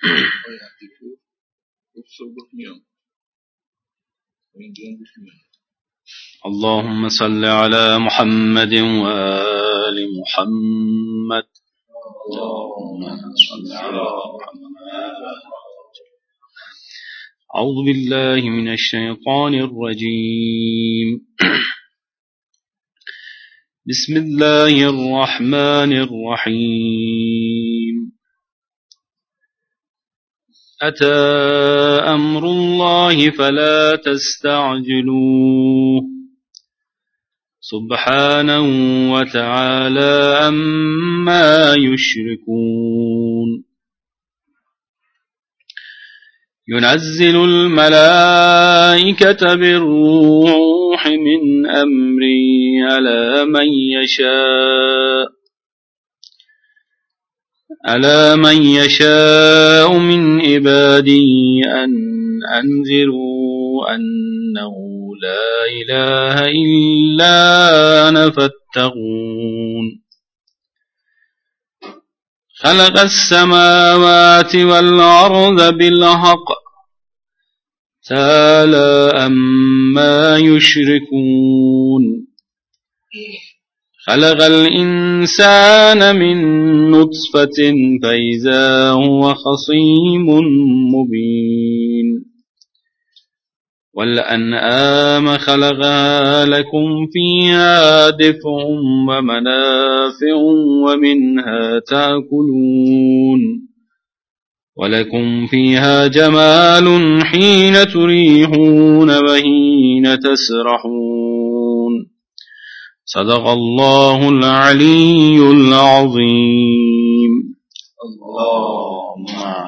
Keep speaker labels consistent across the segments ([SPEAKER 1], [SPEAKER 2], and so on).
[SPEAKER 1] اللهم صل على محمد وآل محمد. اللهم صل على محمد. أعوذ بالله من الشيطان الرجيم. بسم الله الرحمن الرحيم. أتى أمر الله فلا تستعجلوه سبحانه وتعالى عما يشركون. ينزل الملائكة بالروح من أمره على من يشاء من عباده أن أنذروا أنه لا إله إلا أنا فاتقون. خلق السماوات والأرض بالحق تعالى عما يشركون. خلق الإنسان من نطفة فإذا هو خصيم مبين. والأنعام خلقها لكم فيها دفء ومنافع ومنها تأكلون ولكم فيها جمال حين تريحون وحين تسرحون. صدق الله العلي العظيم. اللهم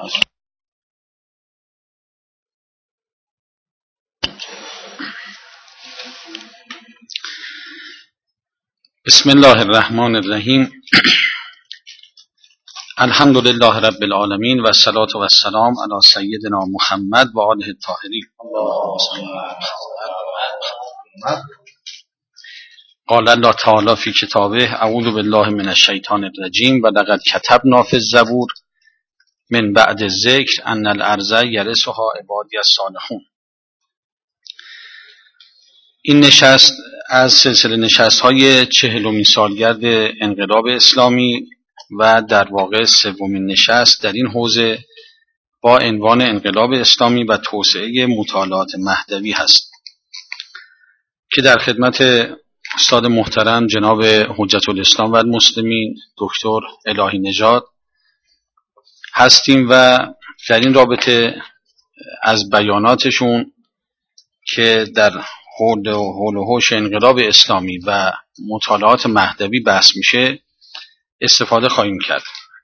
[SPEAKER 2] بسم الله الرحمن الرحیم. الحمد لله رب العالمین و الصلاة و السلام علی سیدنا محمد و آله الطاهرین. قال الله تعالی فی کتابه اعوذ بالله من الشیطان الرجیم و لقد کتبنا فی الزبور من بعد الذکر ان الارض یرثها عبادی الصالحون. این نشست از سلسله نشست‌های 40مین سالگرد انقلاب اسلامی و در واقع سومین نشست در این حوزه با عنوان انقلاب اسلامی و توسعه مطالعات مهدوی هست که در خدمت استاد محترم جناب حجت الاسلام و المسلمین دکتر الهی نژاد هستیم و در این رابطه از بیاناتشون که در حول و حوش انقلاب اسلامی و مطالعات مهدوی بحث میشه استفاده خواهیم کرد.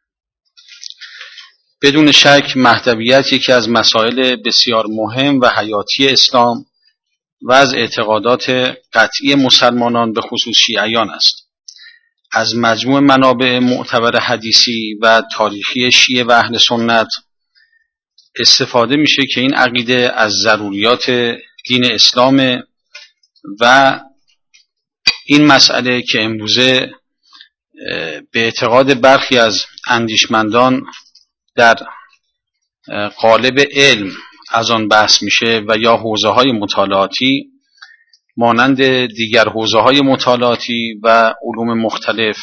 [SPEAKER 2] بدون شک مهدویت یکی از مسائل بسیار مهم و حیاتی اسلام و از اعتقادات قطعی مسلمانان به خصوص شیعیان است. از مجموع منابع معتبر حدیثی و تاریخی شیعه و اهل سنت استفاده میشه که این عقیده از ضروریات دین اسلام و این مسئله که امروزه به اعتقاد برخی از اندیشمندان در قالب علم از آن بحث میشه و یا حوزه‌های مطالعاتی مانند دیگر حوزه‌های مطالعاتی و علوم مختلف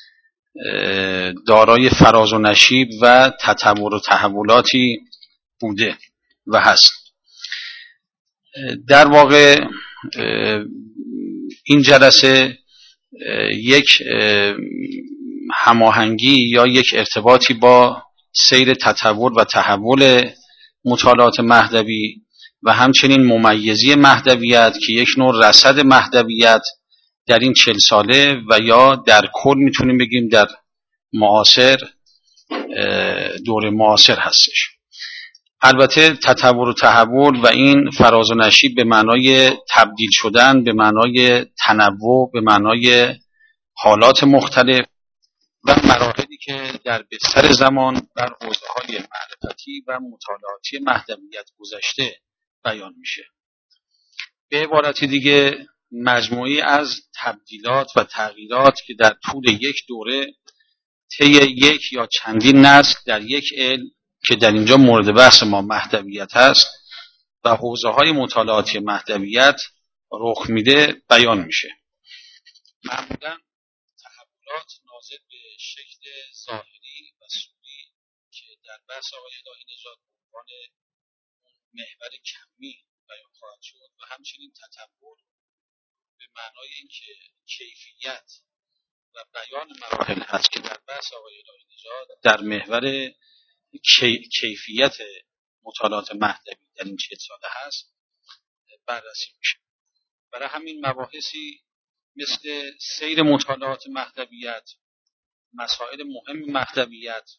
[SPEAKER 2] دارای فراز و نشیب و تطور و تحولاتی بوده و هست. در واقع این جلسه یک هماهنگی یا یک ارتباطی با سیر تطور و تحول مطالعات مهدوی و همچنین ممیزی مهدویت که یک نوع رصد مهدویت در این 40 ساله و یا در کل میتونیم بگیم در معاصر دور معاصر هستش. البته تطور و تحول و این فراز و نشیب به معنای تبدیل شدن، به معنای تنوع، به معنای حالات مختلف و مراحلی که در بستر زمان بر حوزه‌های معرفتی و مطالعاتی مهدویت گذشته بیان میشه. به عبارت دیگه مجموعی از تبدیلات و تغییرات که در طول یک دوره طی یک یا چندین نسل در یک علم که در اینجا مورد بحث ما مهدویت هست و حوزه‌های مطالعاتی مهدویت رخ میده بیان میشه. معمولاً تحولات ناظر به شکل ظاهری و صوری که در بحث آقای الهی نژاد به عنوان محور کمی بیان خواهد شد و همچنین تطور به معنای اینکه کیفیت و بیان مراحل هست که در بحث آقای الهی نژاد در محور کیفیت مطالعات مهدوی در این 40 ساله هست بررسی میشه. برای همین مباحثی مثل سیر مطالعات مهدویت، مسائل مهم مهدویت،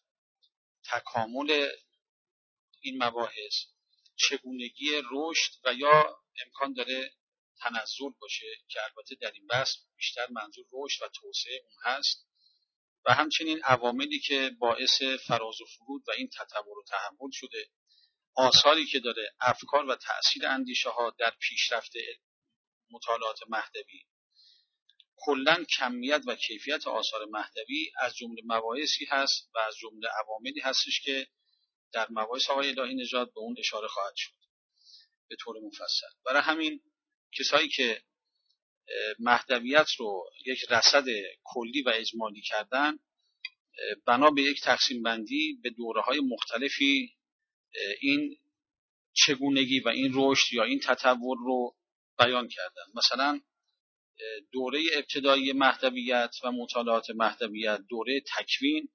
[SPEAKER 2] تکامل این مباحث، چگونگی رشد و یا امکان داره تنزل باشه که البته در این بحث بیشتر منظور رشد و توسعه اون هست و همچنین عواملی که باعث فراز و فرود و این تطور و تحول شده، آثاری که داره، افکار و تأثیر اندیشه ها در پیشرفت مطالعات مهدوی، کلاً کمیت و کیفیت آثار مهدوی از جمله مباحثی هست و از جمله عواملی هستش که در مباحث آقای الهی نژاد به اون اشاره خواهد شد به طور مفصل. برای همین کسایی که مهدویت رو یک رصد کلی و اجمالی کردن، بنا به یک تقسیم بندی به دوره‌های مختلفی این چگونگی و این رشد یا این تطور رو بیان کردن. مثلا دوره ابتدایی مهدویت و مطالعات مهدویت، دوره تکوین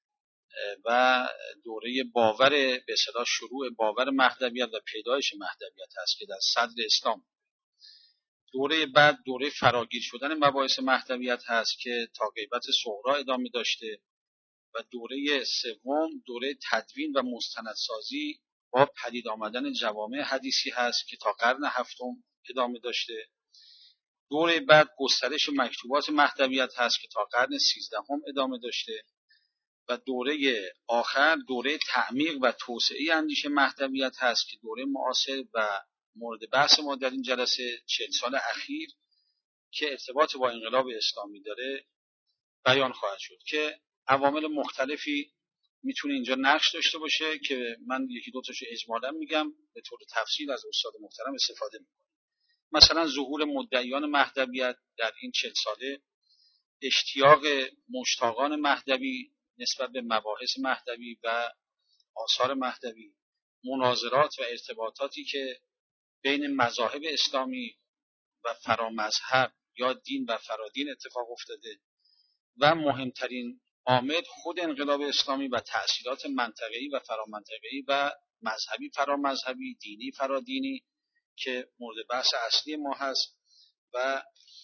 [SPEAKER 2] و دوره باور، به اصطلاح شروع باور مهدویت و پیدایش مهدویت هست که در صدر اسلام. دوره بعد دوره فراگیر شدن مباحث مهدویت هست که تا غیبت صغرا ادامه داشته و دوره سوم دوره تدوین و مستندسازی با پدید آمدن جوامع حدیثی هست که تا قرن هفتم ادامه داشته. دوره بعد گسترش مکتوبات مهدویت هست که تا قرن 13 ادامه داشته و دوره آخر دوره تعمیق و توسعه اندیشه مهدویت هست که دوره معاصر و مورد بحث ما در این جلسه 40 سال اخیر که ارتباط با انقلاب اسلامی داره بیان خواهد شد که عوامل مختلفی میتونه اینجا نقش داشته باشه که من یکی دو تاشو اجمالا میگم، به طور تفصیل از استاد محترم استفاده میکنم. مثلا ظهور مدعیان مهدویت در این 40 ساله، اشتیاق مشتاقان مهدوی نسبت به مباحث مهدوی و آثار مهدوی، مناظرات و ارتباطاتی که بین مذاهب اسلامی و فرامذهب یا دین و فرادین اتفاق افتاده و مهمترین عامل خود انقلاب اسلامی و تأثیرات منطقه‌ای و فرامنطقه‌ای و مذهبی فرامذهبی، دینی فرادینی که مورد بحث اصلی ما هست و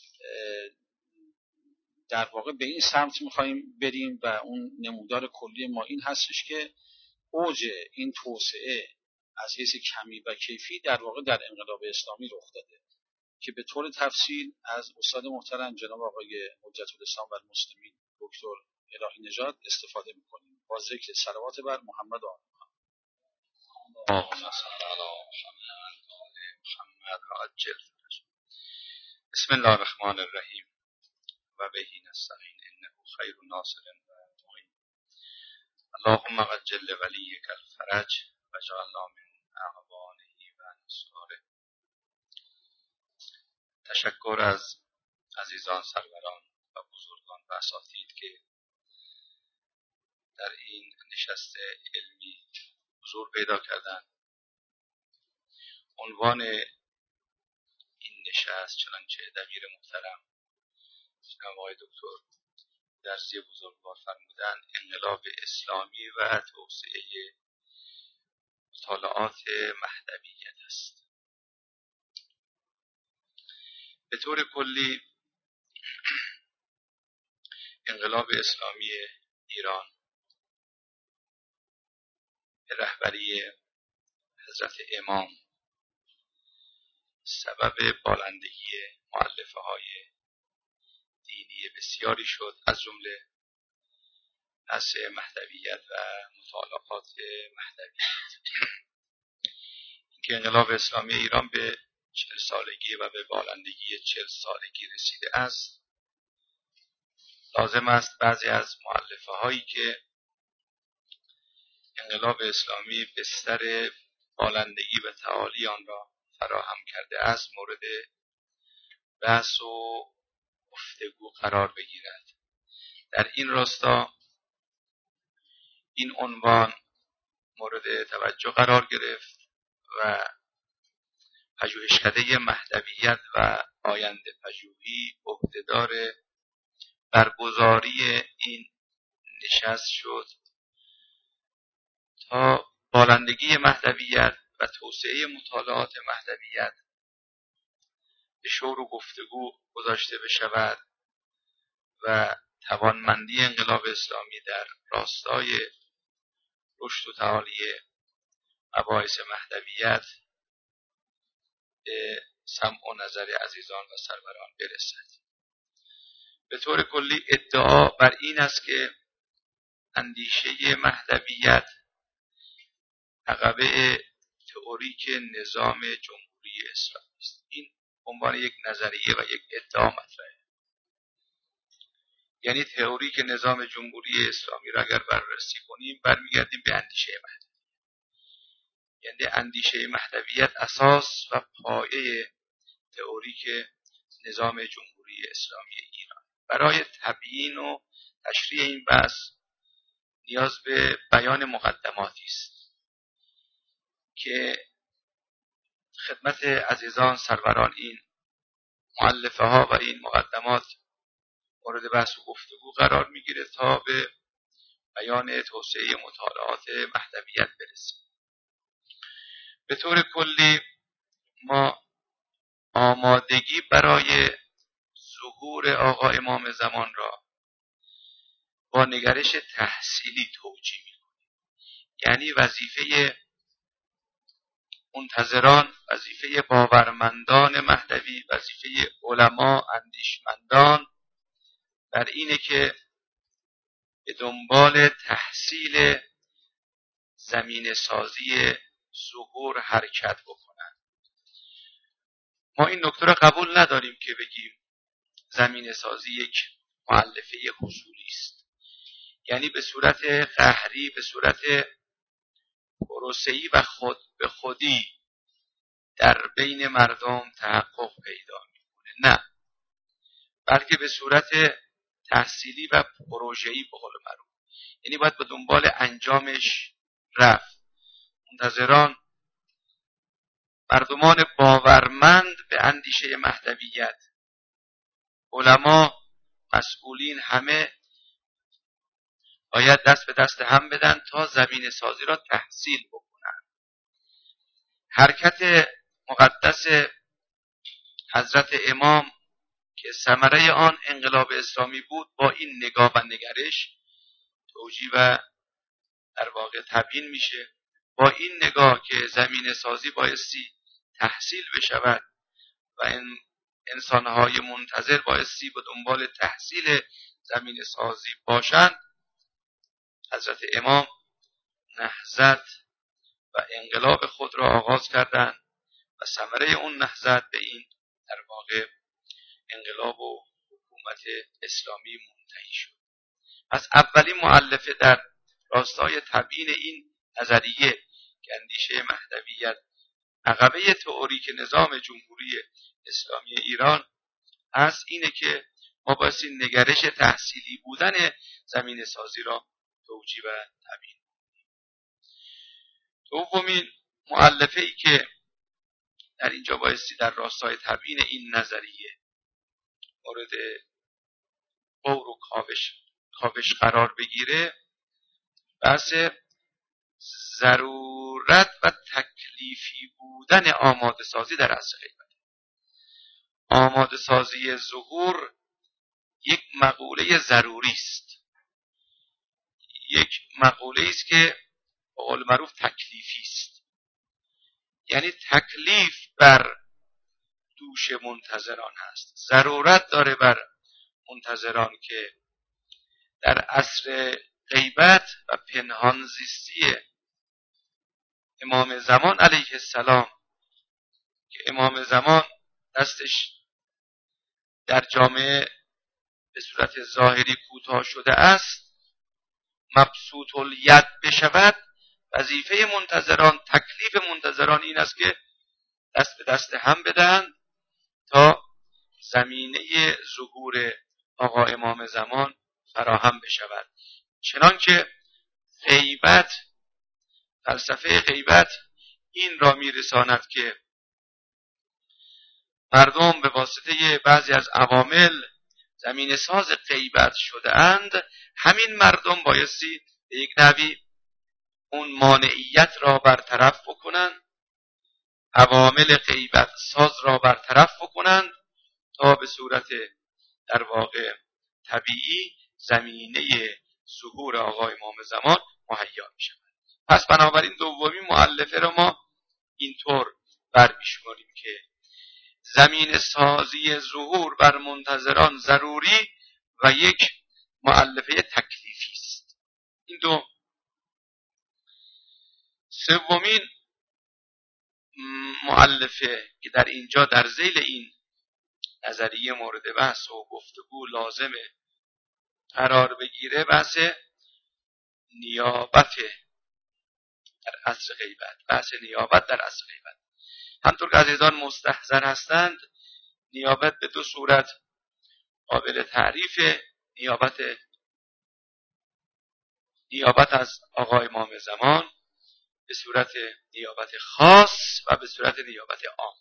[SPEAKER 2] در واقع به این سمت می‌خوایم بریم و اون نمودار کلی ما این هستش که اوج این توسعه از حیث کمی و کیفی در واقع در انقلاب اسلامی رخ داده که به طور تفصیل از استاد محترم جناب آقای حجت الاسلام و المسلمین دکتر الهی نژاد استفاده می‌کنیم با ذکر صلوات بر محمد و آل محمد.
[SPEAKER 3] بسم الله الرحمن الرحیم و به نستعین انه خیر ناصر و معین. اللهم عجل ولیک الفرج و جعلنا من اعوانه و نصاره. تشکر از عزیزان سروران و بزرگان و اساتید که در این نشست علمی حضور پیدا کردند. عنوان این نشست چنانچه دبیر محترم جناب آقای دکتر درسی بزرگوار فرمودن، انقلاب اسلامی و توسعه مطالعات مهدویت است. به طور کلی انقلاب اسلامی ایران به رهبری حضرت امام سبب بالندگی مؤلفه‌های دینی بسیاری شد، از جمله نشر مهدویت و مطالعات مهدویت. اینکه انقلاب اسلامی ایران به 40 سالگی و به بالندگی 40 سالگی رسیده است، لازم است بعضی از مؤلفه‌هایی که انقلاب اسلامی بستر بالندگی و تعالی آن را فراهم کرده است مورد بحث و گفتگو قرار بگیرد. در این راستا این عنوان مورد توجه قرار گرفت و پژوهشکده مهدویت و آینده پژوهی عهدهدار برگزاری این نشست شد تا بالندگی مهدویت و توسعه مطالعات مهدویت به شور و گفتگو گذاشته بشود و توانمندی انقلاب اسلامی در راستای رشد و تعالی مباحث مهدویت به سمع و نظر عزیزان و سروران برسد. به طور کلی ادعا بر این است که اندیشه مهدویت عقبه تئوریک نظام جمهوری اسلامی است. این عنوان یک نظریه و یک ادعا مطرحه. یعنی تئوریک نظام جمهوری اسلامی را اگر بررسی کنیم برمیگردیم به اندیشه مهدویت. یعنی اندیشه مهدویت اساس و پایه تئوریک نظام جمهوری اسلامی ایران. برای تبیین و تشریح این بحث نیاز به بیان مقدماتی است که خدمت عزیزان سروران این مؤلفه ها و این مقدمات مورد بحث و گفتگو قرار میگیره تا به بیان توسعه مطالعات مهدویت برسیم. به طور کلی ما آمادگی برای ظهور آقا امام زمان را با نگرش تحصیلی توجیه می‌کنیم. یعنی وظیفه منتظران، وظیفه باورمندان مهدوی، وظیفه علما اندیشمندان بر اینه که به دنبال تحصیل زمینه سازی ظهور حرکت بکنن. ما این نکته را قبول نداریم که بگیم زمینه سازی یک مؤلفه حصولی است. یعنی به صورت قهری، به صورت پروسه‌ای و خود به خودی در بین مردم تحقق پیدا میکنه. نه، بلکه به صورت تحصیلی و پروژه‌ای به قول معروف. یعنی باید به دنبال انجامش رفت. منتظران مردمان باورمند به اندیشه مهدویت، علما، مسئولین، همه باید دست به دست هم بدن تا زمینه سازی را تحصیل بکنن. حرکت مقدس حضرت امام که ثمره آن انقلاب اسلامی بود با این نگاه و نگرش توجیه و در واقع تبیین میشه. با این نگاه که زمینه سازی بایستی تحصیل بشود و انسانهای منتظر بایستی به دنبال تحصیل زمینه سازی باشند، حضرت امام نهضت و انقلاب خود را آغاز کردند و ثمره اون نهضت به این در واقع انقلاب و حکومت اسلامی منتهی شد. از اولین مؤلفه در راستای تبیین این نظریه که اندیشه مهدویت عقبه تئوریک نظام جمهوری اسلامی ایران هست اینه که ما بایستی نگرش تحصیلی بودن زمینه سازی را توجیه و تبیین کنیم. دومین مؤلفه ای که در اینجا بایستی در راستای تبیین این نظریه مورد غور و کاوش قرار بگیره بحث ضرورت و تکلیفی بودن آماده سازی در عصر غیبت. آماده سازی ظهور یک مقوله ضروری است، یک مقوله است که به قول معروف تکلیفی است. یعنی تکلیف بر دوش منتظران هست، ضرورت داره بر منتظران که در عصر غیبت و پنهان زیستی امام زمان علیه السلام که امام زمان دستش در جامعه به صورت ظاهری کوتاه شده است مبسوط الید بشود وظیفه منتظران، تکلیف منتظران این است که دست به دست هم بدهند تا زمینه ظهور آقا امام زمان فراهم بشود. چنانکه غیبت، فلسفه غیبت این را میرساند که مردم به واسطه بعضی از عوامل زمین ساز غیبت شده اند. همین مردم بایستی به یک نحوی اون مانعیت را برطرف بکنند، عوامل غیبت ساز را برطرف بکنند تا به صورت در واقع طبیعی زمینه ظهور آقا امام زمان مهیا می شود. پس بنابراین دومین مؤلفه را ما اینطور برمی‌شماریم که زمین سازی ظهور بر منتظران ضروری و یک مؤلفه تکلیفی است. این دو. سومین مؤلفه که در اینجا در ذیل این نظریه مورد بحث و گفتگو لازم قرار بگیره بحث نیابت در عصر غیبت، بحث نیابت در عصر غیبت. همطور که عزیزان مستحضر هستند، نیابت به دو صورت قابل تعریف: نیابت از آقا امام زمان به صورت نیابت خاص و به صورت نیابت عام.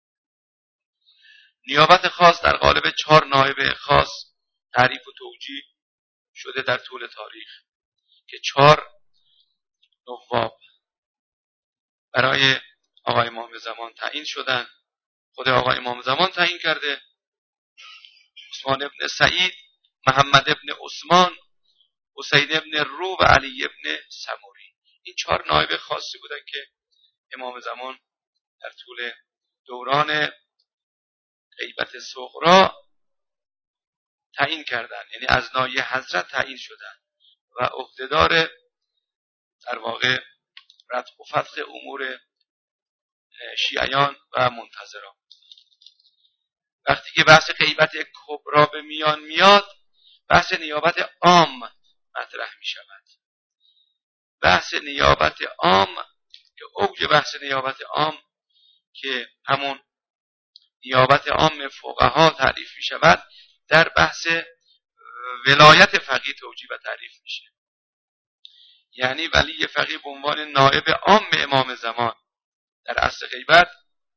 [SPEAKER 3] نیابت خاص در قالب 4 نایب خاص تعریف و توجیه شده در طول تاریخ که 4 نواب برای آقا امام زمان تعیین شدن. خود آقا امام زمان تعیین کرده، عثمان ابن سعید، محمد ابن عثمان، حسین ابن رو و علی ابن سموری. این 4 نایب خاصی بودن که امام زمان در طول دوران غیبت صغرا تعیین کردن، یعنی از ناحیه حضرت تعیین شدن و عهدهدار در واقع رتق و فتق امور شیعیان و منتظران. وقتی که بحث غیبت کبرا به میان میاد، بحث نیابت عام مطرح می شود. بحث نیابت عام که اوج بحث نیابت عام که همون نیابت عام فقها تعریف می شود، در بحث ولایت فقیه توجیه و تعریف میشه. یعنی ولی فقیه به عنوان نائب عام امام زمان در عصر غیبت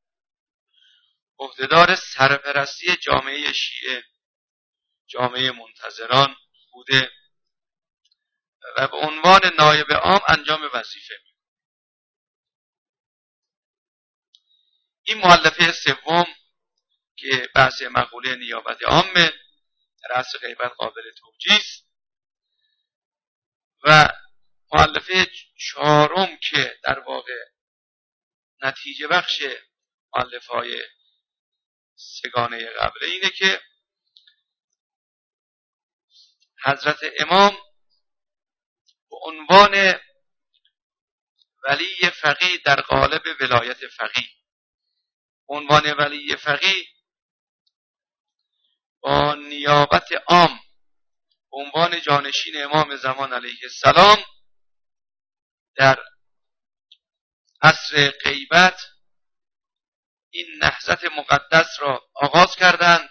[SPEAKER 3] عهدهدار سرپرستی جامعه شیعه، جامعه منتظران بوده و به عنوان نائب عام انجام وظیفه می‌کنه. این مؤلفه سوم که بحث مقوله نیابت عامه در عصر غیبت قابل توجیه است و مؤلفه 4 که در واقع نتیجه بخش مؤلفه‌های سگانه قبل اینه که حضرت امام به عنوان ولی فقیه در قالب ولایت فقیه، عنوان ولی فقیه با نیابت عام عنوان جانشین امام زمان علیه السلام در عصر غیبت این نهضت مقدس را آغاز کردند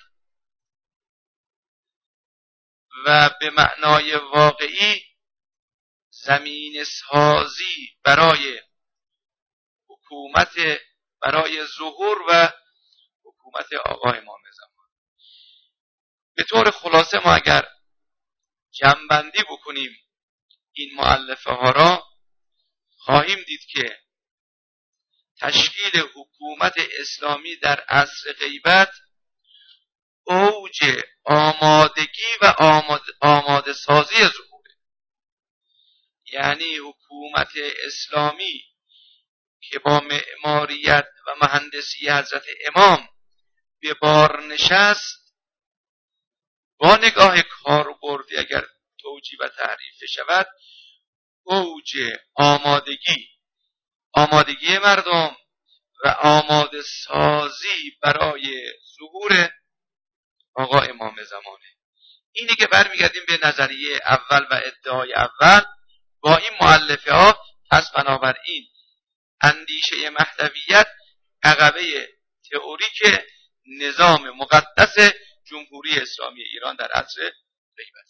[SPEAKER 3] و به معنای واقعی زمین سازی برای حکومت، برای ظهور و حکومت آقا امام زمان. به طور خلاصه ما اگر جمع‌بندی بکنیم این مؤلفه ها را، خواهیم دید که تشکیل حکومت اسلامی در عصر غیبت اوج آمادگی و آماده سازی ظهوره. یعنی حکومت اسلامی که با معماریت و مهندسی حضرت امام به بار نشست، با نگاه کاربردی اگر توجیه و تعریف شود، اوج آمادگی مردم و آماده سازی برای ظهور آقا امام زمانه. اینی که برمیگردیم به نظریه اول و ادعای اول، با این مؤلفه ها پس بنابراین اندیشه مهدویت عقبه تئوریک نظام مقدس جمهوری اسلامی ایران در عصر غیبت.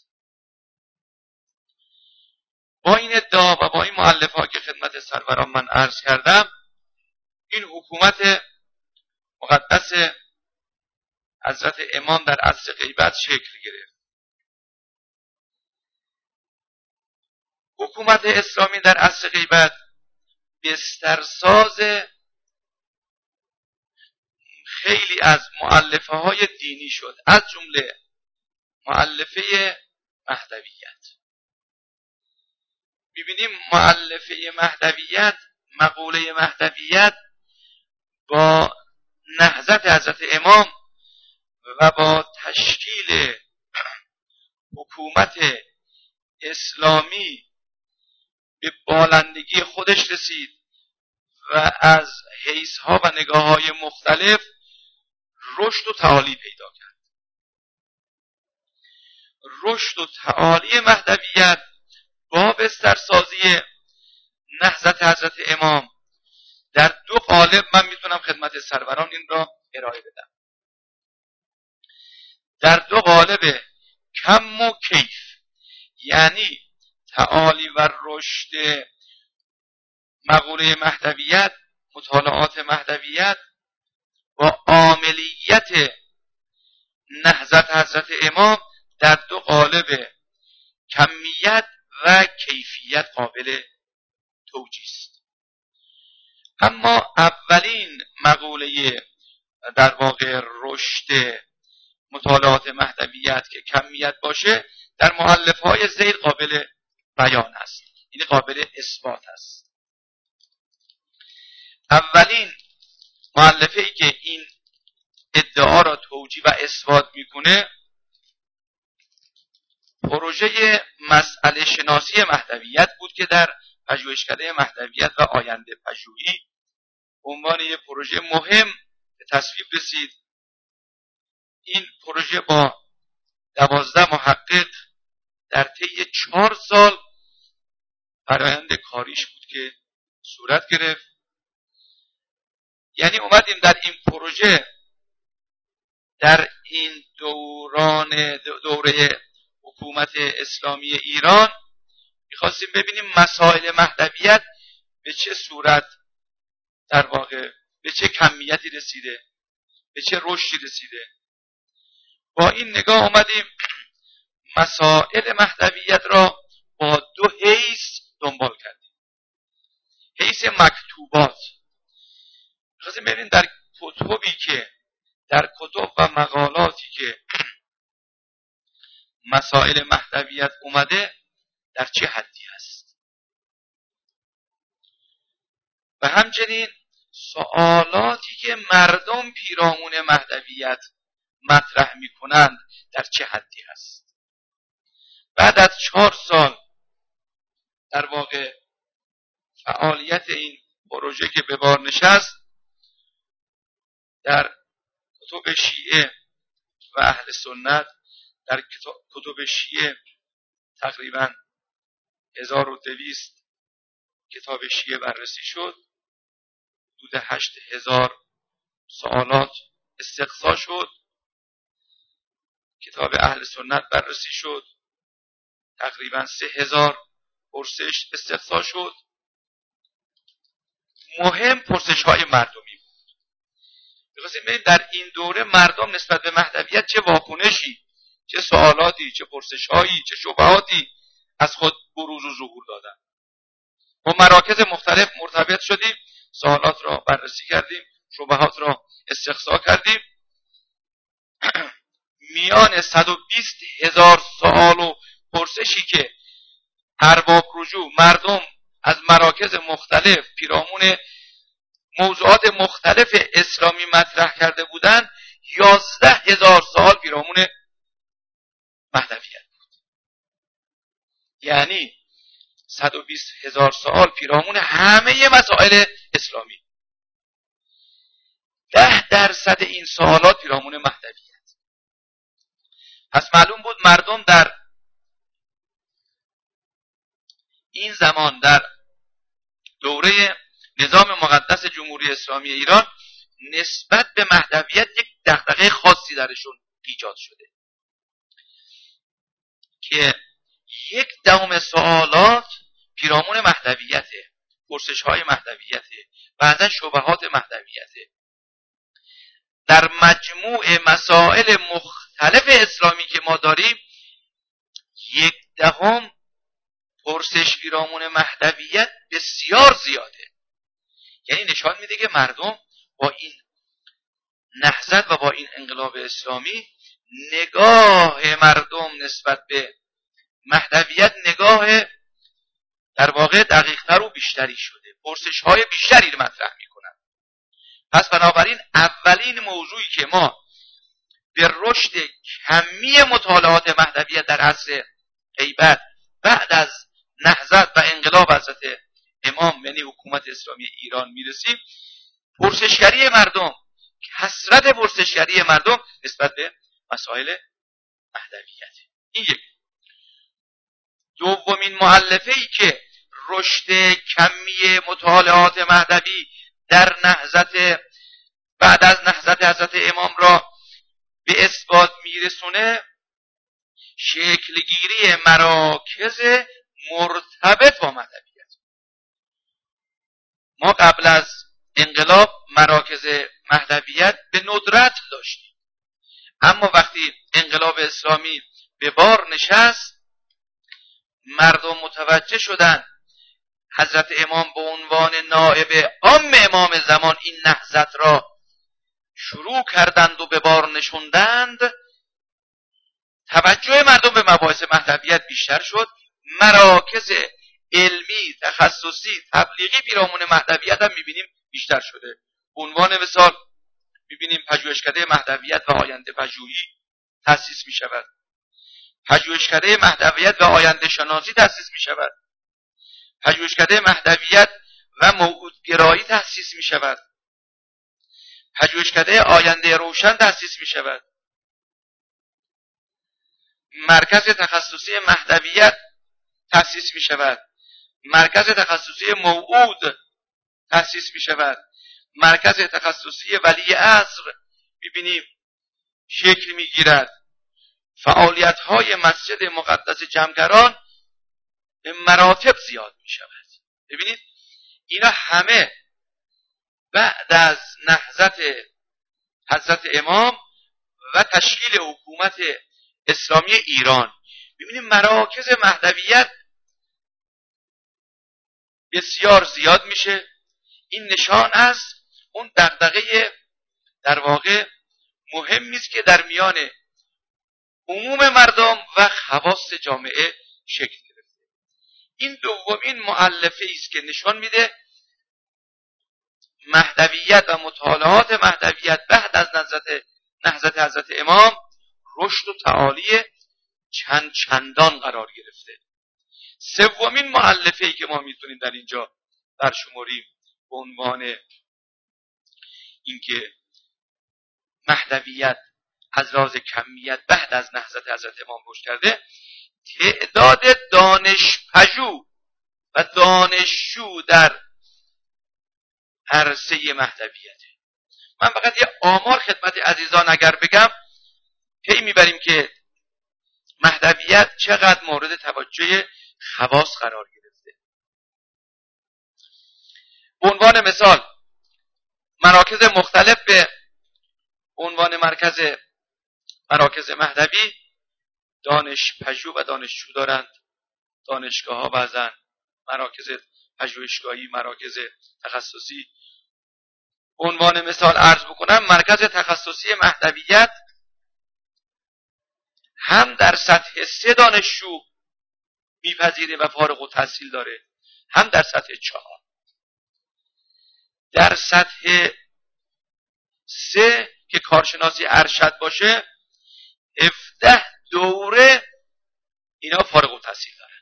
[SPEAKER 3] با این ادعا و با این مؤلفه‌ها که خدمت سروران من عرض کردم، این حکومت مقدس حضرت امام در عصر غیبت شکل گرفت. حکومت اسلامی در عصر غیبت بسترساز خیلی از مؤلفه‌های دینی شد، از جمله مؤلفه مهدویت. می‌بینیم مؤلفه مهدویت، مقوله مهدویت با نهضت حضرت امام و با تشکیل حکومت اسلامی به بالندگی خودش رسید و از حیث‌ها و نگاه‌های مختلف رشد و تعالی پیدا کرد. رشد و تعالی مهدویت با بسترسازی نهضت حضرت امام در دو قالب من میتونم خدمت سروران این را ارائه بدم. در دو قالب کم و کیف، یعنی تعالی و رشد مقوله مهدویت، مطالعات مهدویت با عاملیت نهضت حضرت امام در دو قالب کمیت و کیفیت قابل توجیه است. اما اولین مقوله در واقع رشد مطالعات مهدویت که کمیت باشه در مؤلفه‌های زیر قابل بیان است، یعنی قابل اثبات است. اولین مؤلفه‌ای که این ادعا را توجیه و اثبات میکنه پروژه مسئله شناسی مهدویت بود که در پژوهشکده مهدویت و آینده پژوهی عنوان یک پروژه مهم به تصویب رسید. این پروژه با 12 محقق در طی 4 سال فرآیند کاریش بود که صورت گرفت. یعنی اومدیم در این پروژه در این دوره حکومت اسلامی ایران میخواستیم ببینیم مسائل مهدویت به چه صورت در واقع به چه کمیتی رسیده، به چه رشدی رسیده. با این نگاه اومدیم مسائل مهدویت را با دو حیث دنبال کردیم. حیث مکتوبات، میخواستیم ببینیم در کتبی که در کتب و مقالاتی که مسائل مهدویت اومده در چه حدی است و همچنین سوالاتی که مردم پیرامون مهدویت مطرح میکنند در چه حدی است. بعد از 4 سال در واقع فعالیت این پروژه که به بار نشست، در کتب شیعه و اهل سنت، در کتب شیعه تقریبا 1200 کتاب شیعه بررسی شد، حدود 8000 سوالات استقصا شد. کتاب اهل سنت بررسی شد، تقریبا 3000 پرسش استقصا شد. مهم پرسش های مردمی بود. می‌خواستیم ببینیم در این دوره مردم نسبت به مهدویت چه واکنشی، چه سوالاتی، چه پرسش‌هایی، چه شبهاتی از خود بروز و ظهور دادن. با مراکز مختلف مرتبط شدیم، سوالات را بررسی کردیم، شبهات را استقصا کردیم. میان 120,000 سوال و پرسشی که ارباب رجوع مردم از مراکز مختلف پیرامون موضوعات مختلف اسلامی مطرح کرده بودند، 11,000 سوال پیرامون مهدویت بود. یعنی 120,000 سوال پیرامون همه مسائل اسلامی. 10% این سوالات پیرامون مهدویت. پس معلوم بود مردم در این زمان، در نظام مقدس جمهوری اسلامی ایران نسبت به مهدویت یک دغدغه خاصی درشون ایجاد شده که 1/10 سوالات پیرامون مهدویته، پرسش‌های مهدویته، بعضا شبهات مهدویته. در مجموع مسائل مختلف اسلامی که ما داریم 1/10 پرسش پیرامون مهدویت بسیار زیاده. یعنی نشان میده که مردم با این نهضت و با این انقلاب اسلامی نگاه مردم نسبت به مهدویت نگاه در واقع دقیق‌تر و بیشتری شده، پرسش‌های بیشتری رو مطرح میکنن. پس بنابراین اولین موضوعی که ما به رشد کمی مطالعات مهدویت در عصر غیبت بعد از نهضت و انقلاب حضرت امام یعنی حکومت اسلامی ایران میرسیم، پرسشگری مردم، کثرت پرسشگری مردم نسبت به مسائل مهدویت. این یک. دومین مؤلفه‌ای که رشد کمی مطالعات مهدوی در نهضت بعد از نهضت حضرت امام را به اثبات میرسونه شکلگیری مراکز مرتبط با مهدویت. ما قبل از انقلاب مراکز مهدویت به ندرت داشتیم، اما وقتی انقلاب اسلامی به بار نشست مردم متوجه شدند حضرت امام به عنوان نائب عام امام زمان این نهضت را شروع کردند و به بار نشوندند. توجه مردم به مباحث مهدویت بیشتر شد، مراکز علمی، تخصصی، تبلیغی پیرامون مهدویت هم میبینیم بیشتر شده. به عنوان مثال میبینیم پژوهشکده مهدویت و آینده پژوهی تأسیس میشود، پژوهشکده مهدویت و آینده شناسی تأسیس میشود، پژوهشکده مهدویت و موعودگرایی تأسیس میشود، پژوهشکده آینده روشن تأسیس میشود، مرکز تخصصی مهدویت تأسیس میشود، مرکز تخصصی موعود تأسیس میشود، مرکز تخصصی ولی عصر میبینیم شکل میگیرد. فعالیت‌های مسجد مقدس جمگران به مراتب زیاد میشود. ببینید اینا همه بعد از نهضت حضرت امام و تشکیل حکومت اسلامی ایران ببینیم مراکز مهدویت بسیار زیاد میشه. این نشان از اون دغدغه در واقع مهمی است که در میان عموم مردم و خواص جامعه شکل گرفته. این دومین مؤلفه است که نشان میده مهدویت و مطالعات مهدویت بعد از نهضت حضرت امام رشد و تعالی چندان قرار گرفته. سومین مؤلفه‌ای که ما میتونیم در اینجا برشماریم به عنوان اینکه مهدویت از لحاظ کمیت بعد از نهضت حضرت امام رشد کرده، تعداد دانشپژوه و دانشجو در عرصه مهدویت. من فقط یه آمار خدمت عزیزان اگر بگم پی میبریم که مهدویت چقدر مورد توجه خواص قرار گرفته. به عنوان مثال مراکز مختلف به عنوان مراکز مهدوی دانشپژوه و دانشجو دارند. دانشگاه ها بعضن مراکز پژوهشگاهی، مراکز تخصصی. به عنوان مثال عرض بکنم مرکز تخصصی مهدویت هم در سطح 3 دانشجو میپذیره و فارغ التحصیل داره، هم در سطح 4. در سطح 3 که کارشناسی ارشد باشه 17 دوره اینا فارغ التحصیل دارن.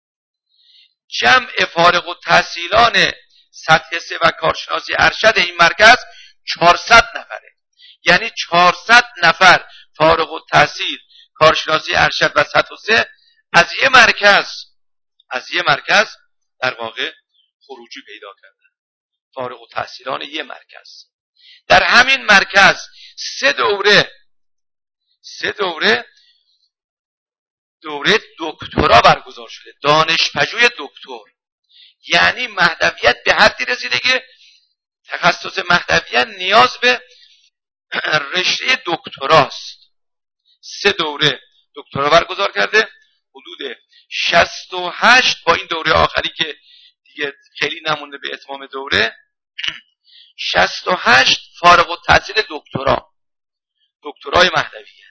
[SPEAKER 3] جمع فارغ التحصیلان سطح 3 و کارشناسی ارشد این مرکز 400 نفره. یعنی 400 نفر فارغ التحصیل کارشناسی ارشد و سطح 3 از یه مرکز در واقع خروجی پیدا کردن. فارغ التحصیلان یه مرکز. در همین مرکز 3 دوره دکترا برگزار شده، دانشپژوه دکتر. یعنی مهدویت به حدی رسیده که تخصص مهدویت نیاز به رشته دکتراست. 3 دوره دکترا برگزار کرده، حدود 68 با این دوره آخری که دیگه خیلی نمونده به اتمام دوره، 68 فارغ التحصیل دکترای مهدویت.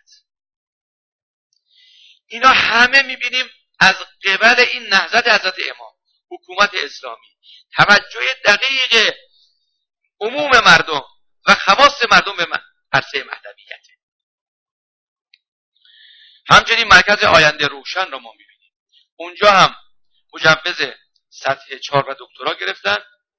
[SPEAKER 3] اینا همه میبینیم از قبل این نهضت حضرت امام، حکومت اسلامی، توجه دقیق عموم مردم و خواص مردم به عرصه مهدویت. همچنین مرکز آینده روشن را ما میبینیم، اونجا هم مجوز سطح 4 و دکترا گرفتن.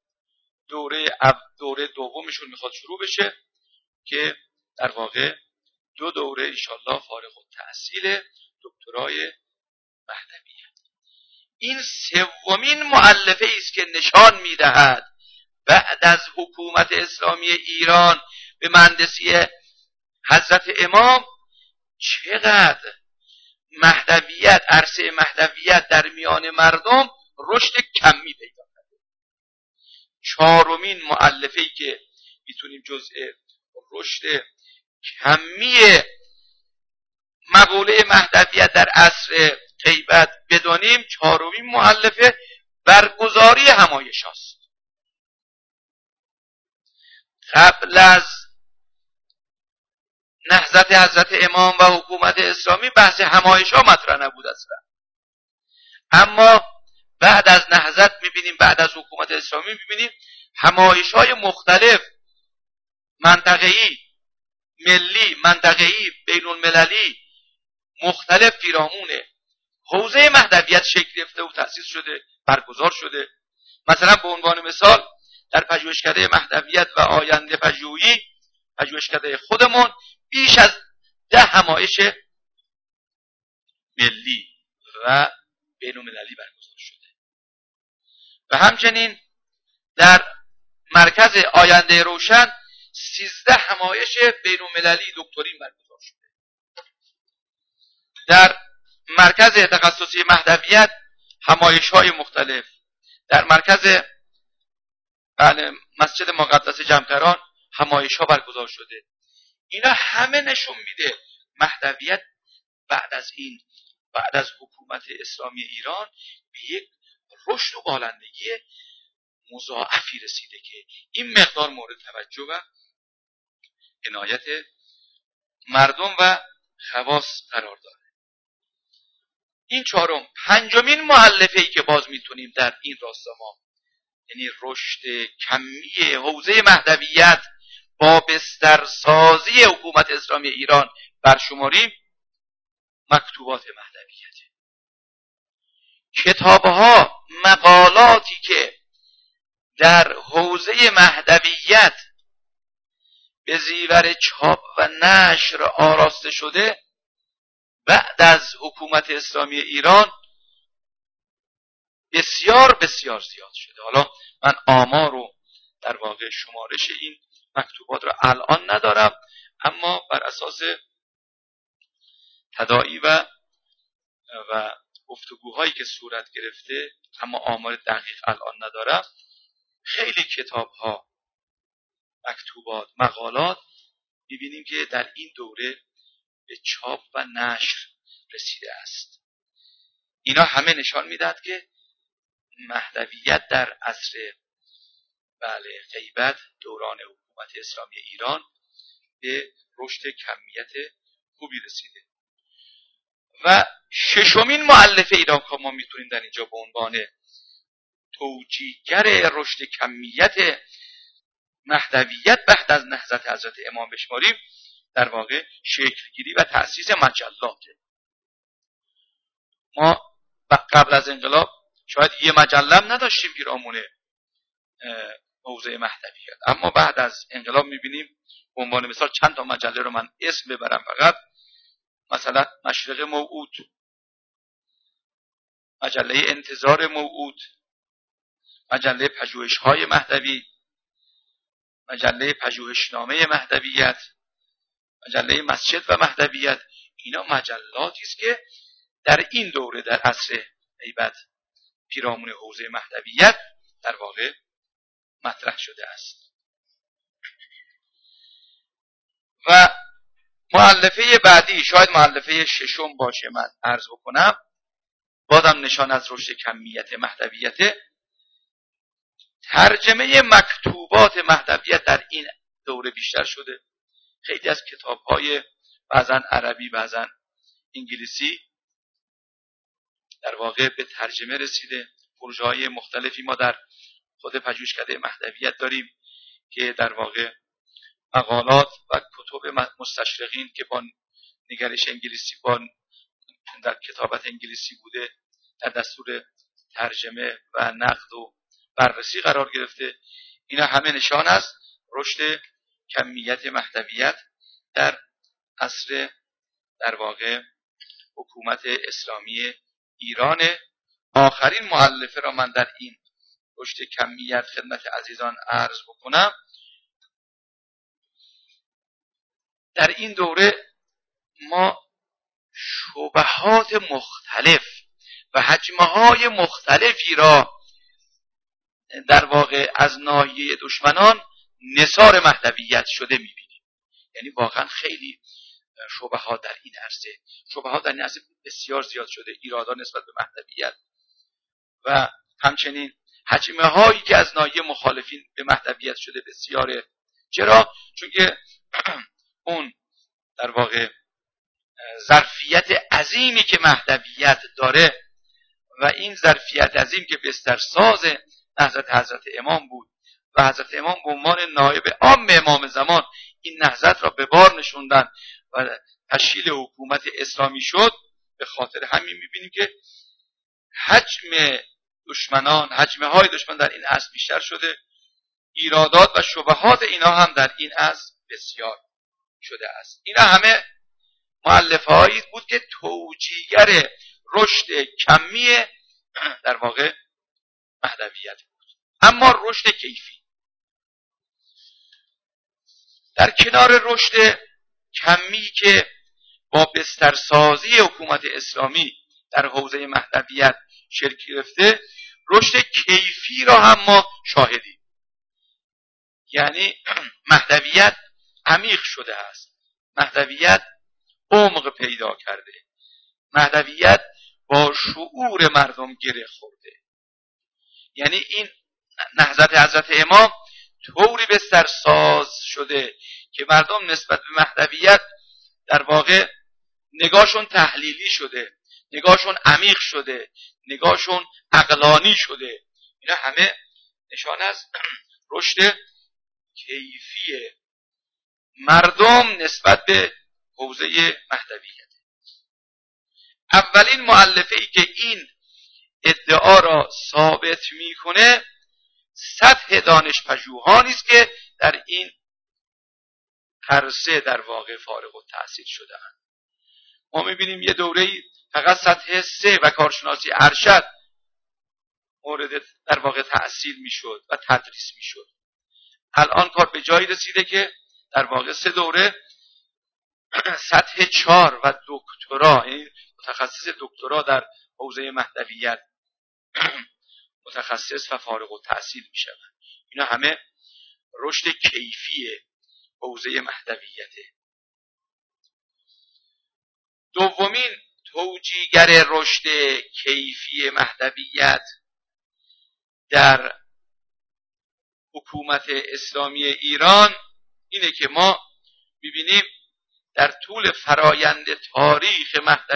[SPEAKER 3] دوره دومشون میخواد شروع بشه که در واقع 2 دوره انشالله فارغ التحصیل دکترای مهدویت. این 3مین مؤلفه است که نشان میدهد بعد از حکومت اسلامی ایران به مهندسی حضرت امام چقدر مهدویت، عرصه مهدویت در میان مردم رشد کمی پیدا کرده. 4مین مؤلفه‌ای که میتونیم جزء رشد کمی مقوله مهدویت در عصر غیبت بدانیم، 4مین مؤلفه برگزاری همایش هاست. قبل از نهضت حضرت امام و حکومت اسلامی بحث همایش ها مطرح نبود اصلا، اما بعد از نهضت میبینیم، بعد از حکومت اسلامی میبینیم همایش های مختلف، منطقه‌ای، ملی، منطقه‌ای، بین المللی، مختلف پیرامونه حوزه مهدویت شکل گرفته و تأسیس شده، برگزار شده. مثلا به عنوان مثال در پژوهشکده مهدویت و آینده پژوهی، پژوهشکده خودمون، بیش از 10 همایش ملی و بین المللی برگزار شده و همچنین در مرکز آینده روشن 13 همایش بین المللی دکترین برگزار شده. در مرکز تخصصی مهدویت همایش های مختلف، در مرکز مسجد مقدس جمکران همایش ها برگزار شده. اینا همه نشون میده مهدویت بعد از حکومت اسلامی ایران به یک رشد و بالندگی مضاعفی رسیده که این مقدار مورد توجه و عنایت مردم و خواص قرار داره. این 4م. 5مین مؤلفه‌ای که باز میتونیم در این راستا ما، یعنی رشد کمی حوزه مهدویت با بسترسازی حکومت اسلامی ایران برشماریم، مکتوبات مهدویت. کتابها، مقالاتی که در حوزه مهدویت به زیور چاپ و نشر آراسته شده بعد از حکومت اسلامی ایران بسیار بسیار زیاد شده. حالا من آمار و در واقع شمارش این مکتوبات رو الان ندارم، اما بر اساس تداعی و گفتگوهایی که صورت گرفته، اما آمار دقیق الان ندارم، خیلی کتاب‌ها، مکتوبات، مقالات می‌بینیم که در این دوره به چاپ و نشر رسیده است. اینا همه نشان میدهد که مهدویت در عصر غیبت، دوران حکومت اسلامی ایران، به رشد کمیت خوبی رسیده. و 6مین مؤلفه ایران که ما میتونیم در اینجا به عنوان توجیهگر رشد کمیت مهدویت بعد از نهضت حضرت امام بشماریم، در واقع شکلگیری و تأسیس مجلاته. ما قبل از انقلاب شاید یه مجله نداشتیم پیرامون حوزه مهدویت، اما بعد از انقلاب میبینیم به عنوان مثال چند تا مجله رو من اسم ببرم فقط، مثلا مشرق موعود، مجله انتظار موعود، مجله پژوهش‌های مهدوی، مجله پژوهشنامه مهدویت، مجله مسجد و مهدویت، اینا مجلاتی است که در این دوره در عصر غیبت پیرامون حوزه مهدویت در واقع مطرح شده است. و مؤلفه بعدی، شاید مؤلفه ششم باشه من عرض بکنم، بازم نشان از رشد کمیت مهدویت، ترجمه مکتوبات مهدویت در این دوره بیشتر شده. خیلی از کتاب‌های بعضن عربی بعضن انگلیسی در واقع به ترجمه رسیده. پروژه‌های مختلفی ما در خود پژوهشکده مهدویت داریم که در واقع مقالات و کتب مستشرقین که با نگرش انگلیسی، با در کتابت انگلیسی بوده، در دستور ترجمه و نقد و بررسی قرار گرفته. اینا همه نشان است رشد کمیت مهدویت در عصر در واقع حکومت اسلامی ایران. آخرین مؤلفه را من در این رشد کمیت خدمت عزیزان عرض بکنم. در این دوره ما شبهات مختلف و حجمهای مختلفی را در واقع از ناحیه دشمنان نثار مهدویت شده می‌بینیم. یعنی واقعا خیلی شبهات در این عرصه بسیار زیاد شده، ایرادات نسبت به مهدویت و همچنین حجمه هایی که از ناحیه مخالفین به مهدویت شده بسیاره. چرا؟ چون که اون در واقع ظرفیت عظیمی که مهدویت داره و این ظرفیت عظیم که بسترساز نهضت حضرت امام بود و حضرت امام به عنوان نایب عام امام زمان این نهضت را به بار نشوندن و تشکیل حکومت اسلامی شد. به خاطر همین میبینیم که حجمه های دشمن در این عصر بیشتر شده. ایرادات و شبهات اینا هم در این عصر بسیار شده است. اینا همه مؤلفه هایی بود که توجیهگر رشد کمی در واقع مهدویت بود. اما رشد کیفی، در کنار رشد کمی که با بسترسازی حکومت اسلامی در حوزه مهدویت شکل گرفته، رشد کیفی را هم ما شاهدیم. یعنی مهدویت عمیق شده است، مهدویت عمق پیدا کرده، مهدویت با شعور مردم گره خورده. یعنی این نهضت حضرت امام طوری بسترساز شده که مردم نسبت به مهدویت در واقع نگاهشون تحلیلی شده، نگاهشون عمیق شده، نگاهشون عقلانی شده. اینا همه نشان از رشد کیفی مردم نسبت به حوزه مهدویت. اولین مؤلفه‌ای که این ادعا را ثابت میکنه سطح دانشپژوهانی است که در این عرصه در واقع فارغ التحصیل شده‌اند. ما میبینیم یه دوره‌ای فقط سطح 3 و کارشناسی ارشد مورد در واقع تحصیل میشد و تدریس میشد. الان کار به جایی رسیده که در واقع 3 دوره سطح 4 و دکترا، یعنی متخصص دکترا در حوزه مهدویت متخصص و فارغ التحصیل میشن. اینا همه رشد کیفی حوزه مهدویته. دومین توجیهگر رشد کیفی مهدویت در حکومت اسلامی ایران اینه که ما میبینیم در طول فرایند تاریخ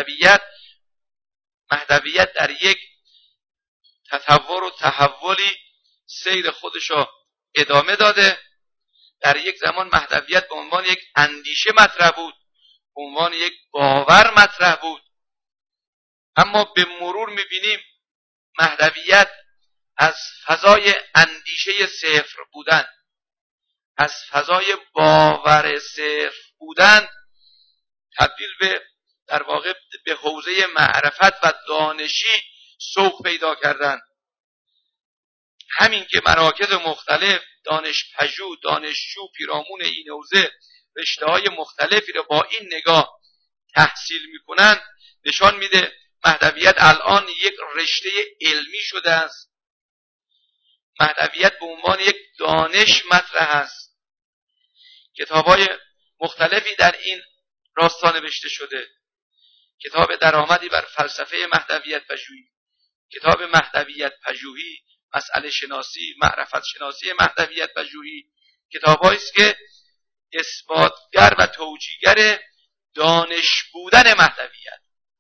[SPEAKER 3] مهدویت در یک تطور و تحولی سیر خودش را ادامه داده. در یک زمان مهدویت به عنوان یک اندیشه مطرح بود، به عنوان یک باور مطرح بود، اما به مرور میبینیم مهدویت از فضای اندیشه صفر بودن، از فضای باور صفر بودن تبدیل به در واقع به حوزه معرفت و دانشی سوق پیدا کردن. همین که مراکز مختلف دانشپژوه، دانشجو، پیرامون این حوزه رشته‌های مختلفی رو با این نگاه تحصیل میکنن، نشان میده مهدویت الان یک رشته علمی شده است. مهدویت به عنوان یک دانش مطرح است. کتاب‌های مختلفی در این راستا نوشته شده. کتاب درآمدی بر فلسفه مهدویت پژوهی، کتاب مهدویت پژوهی، مسئله شناسی، معرفت شناسی مهدویت پژوهی، کتاب‌هایی است که اثباتگر و توجیهگر دانش بودن مهدویت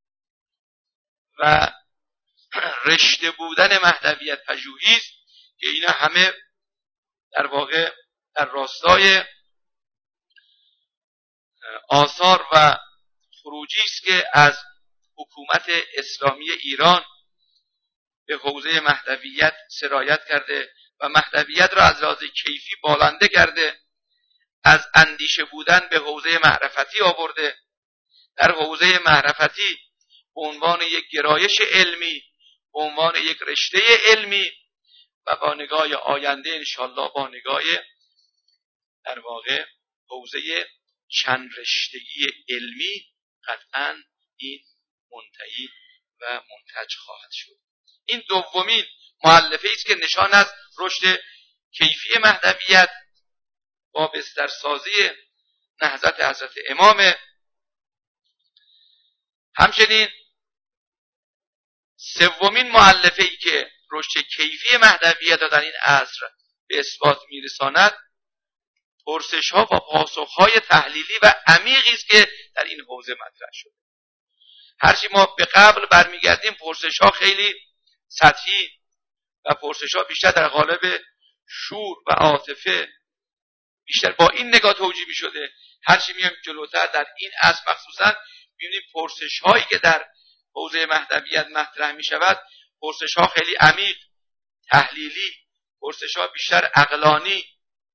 [SPEAKER 3] و رشته بودن مهدویت پژوهی است که اینا همه در واقع در راستای آثار و خروجی است که از حکومت اسلامی ایران به حوزه مهدویت سرایت کرده و مهدویت را از لحاظ کیفی بالنده کرده، از اندیشه بودن به حوزه معرفتی آورده. در حوزه معرفتی به عنوان یک گرایش علمی، به عنوان یک رشته علمی و با نگاه آینده انشالله با نگاه در واقع حوزه چند رشتگی علمی قطعاً این منتهی و منتج خواهد شد. این دومین مؤلفه است که نشان از رشد کیفی مهدویت با بسترسازی نهضت حضرت امام. همچنین سومین مؤلفه ای که رشد کیفی مهدویت را در این عصر به اثبات میرساند، پرسش‌ها و پاسخ‌های تحلیلی و عمیقی است که در این حوزه مطرح شده. هرچی ما به قبل برمیگردیم پرسش‌ها خیلی سطحی و پرسش‌ها بیشتر در قالب شور و عاطفه بیشتر با این نگاه توجیه می‌شده. هرچی میایم جلوتر در این عصر مخصوصاً می‌بینیم پرسش‌هایی که در حوزه مهدویت مطرح می‌شود، پرسش‌ها خیلی عمیق، تحلیلی، پرسش‌ها بیشتر عقلانی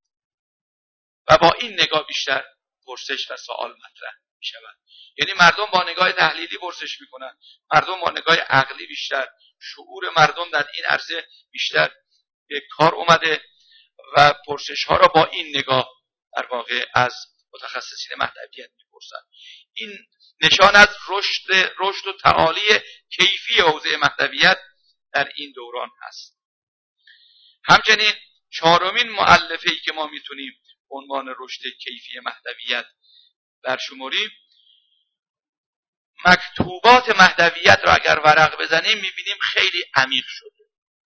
[SPEAKER 3] و با این نگاه بیشتر پرسش و سوال مطرح می‌شود. یعنی مردم با نگاه تحلیلی پرسش می‌کنند، مردم با نگاه عقلی بیشتر، شعور مردم در این عرصه بیشتر به کار اومده و پرسش‌ها را با این نگاه در واقع از متخصصین مهدویت می‌پرسند. این نشان از رشد و تعالی کیفی حوزه مهدویت در این دوران هست. همچنین چهارمین مؤلفه‌ای که ما میتونیم عنوان رشد کیفی مهدویت برشمریم، مکتوبات مهدویت را اگر ورق بزنیم میبینیم خیلی عمیق شده.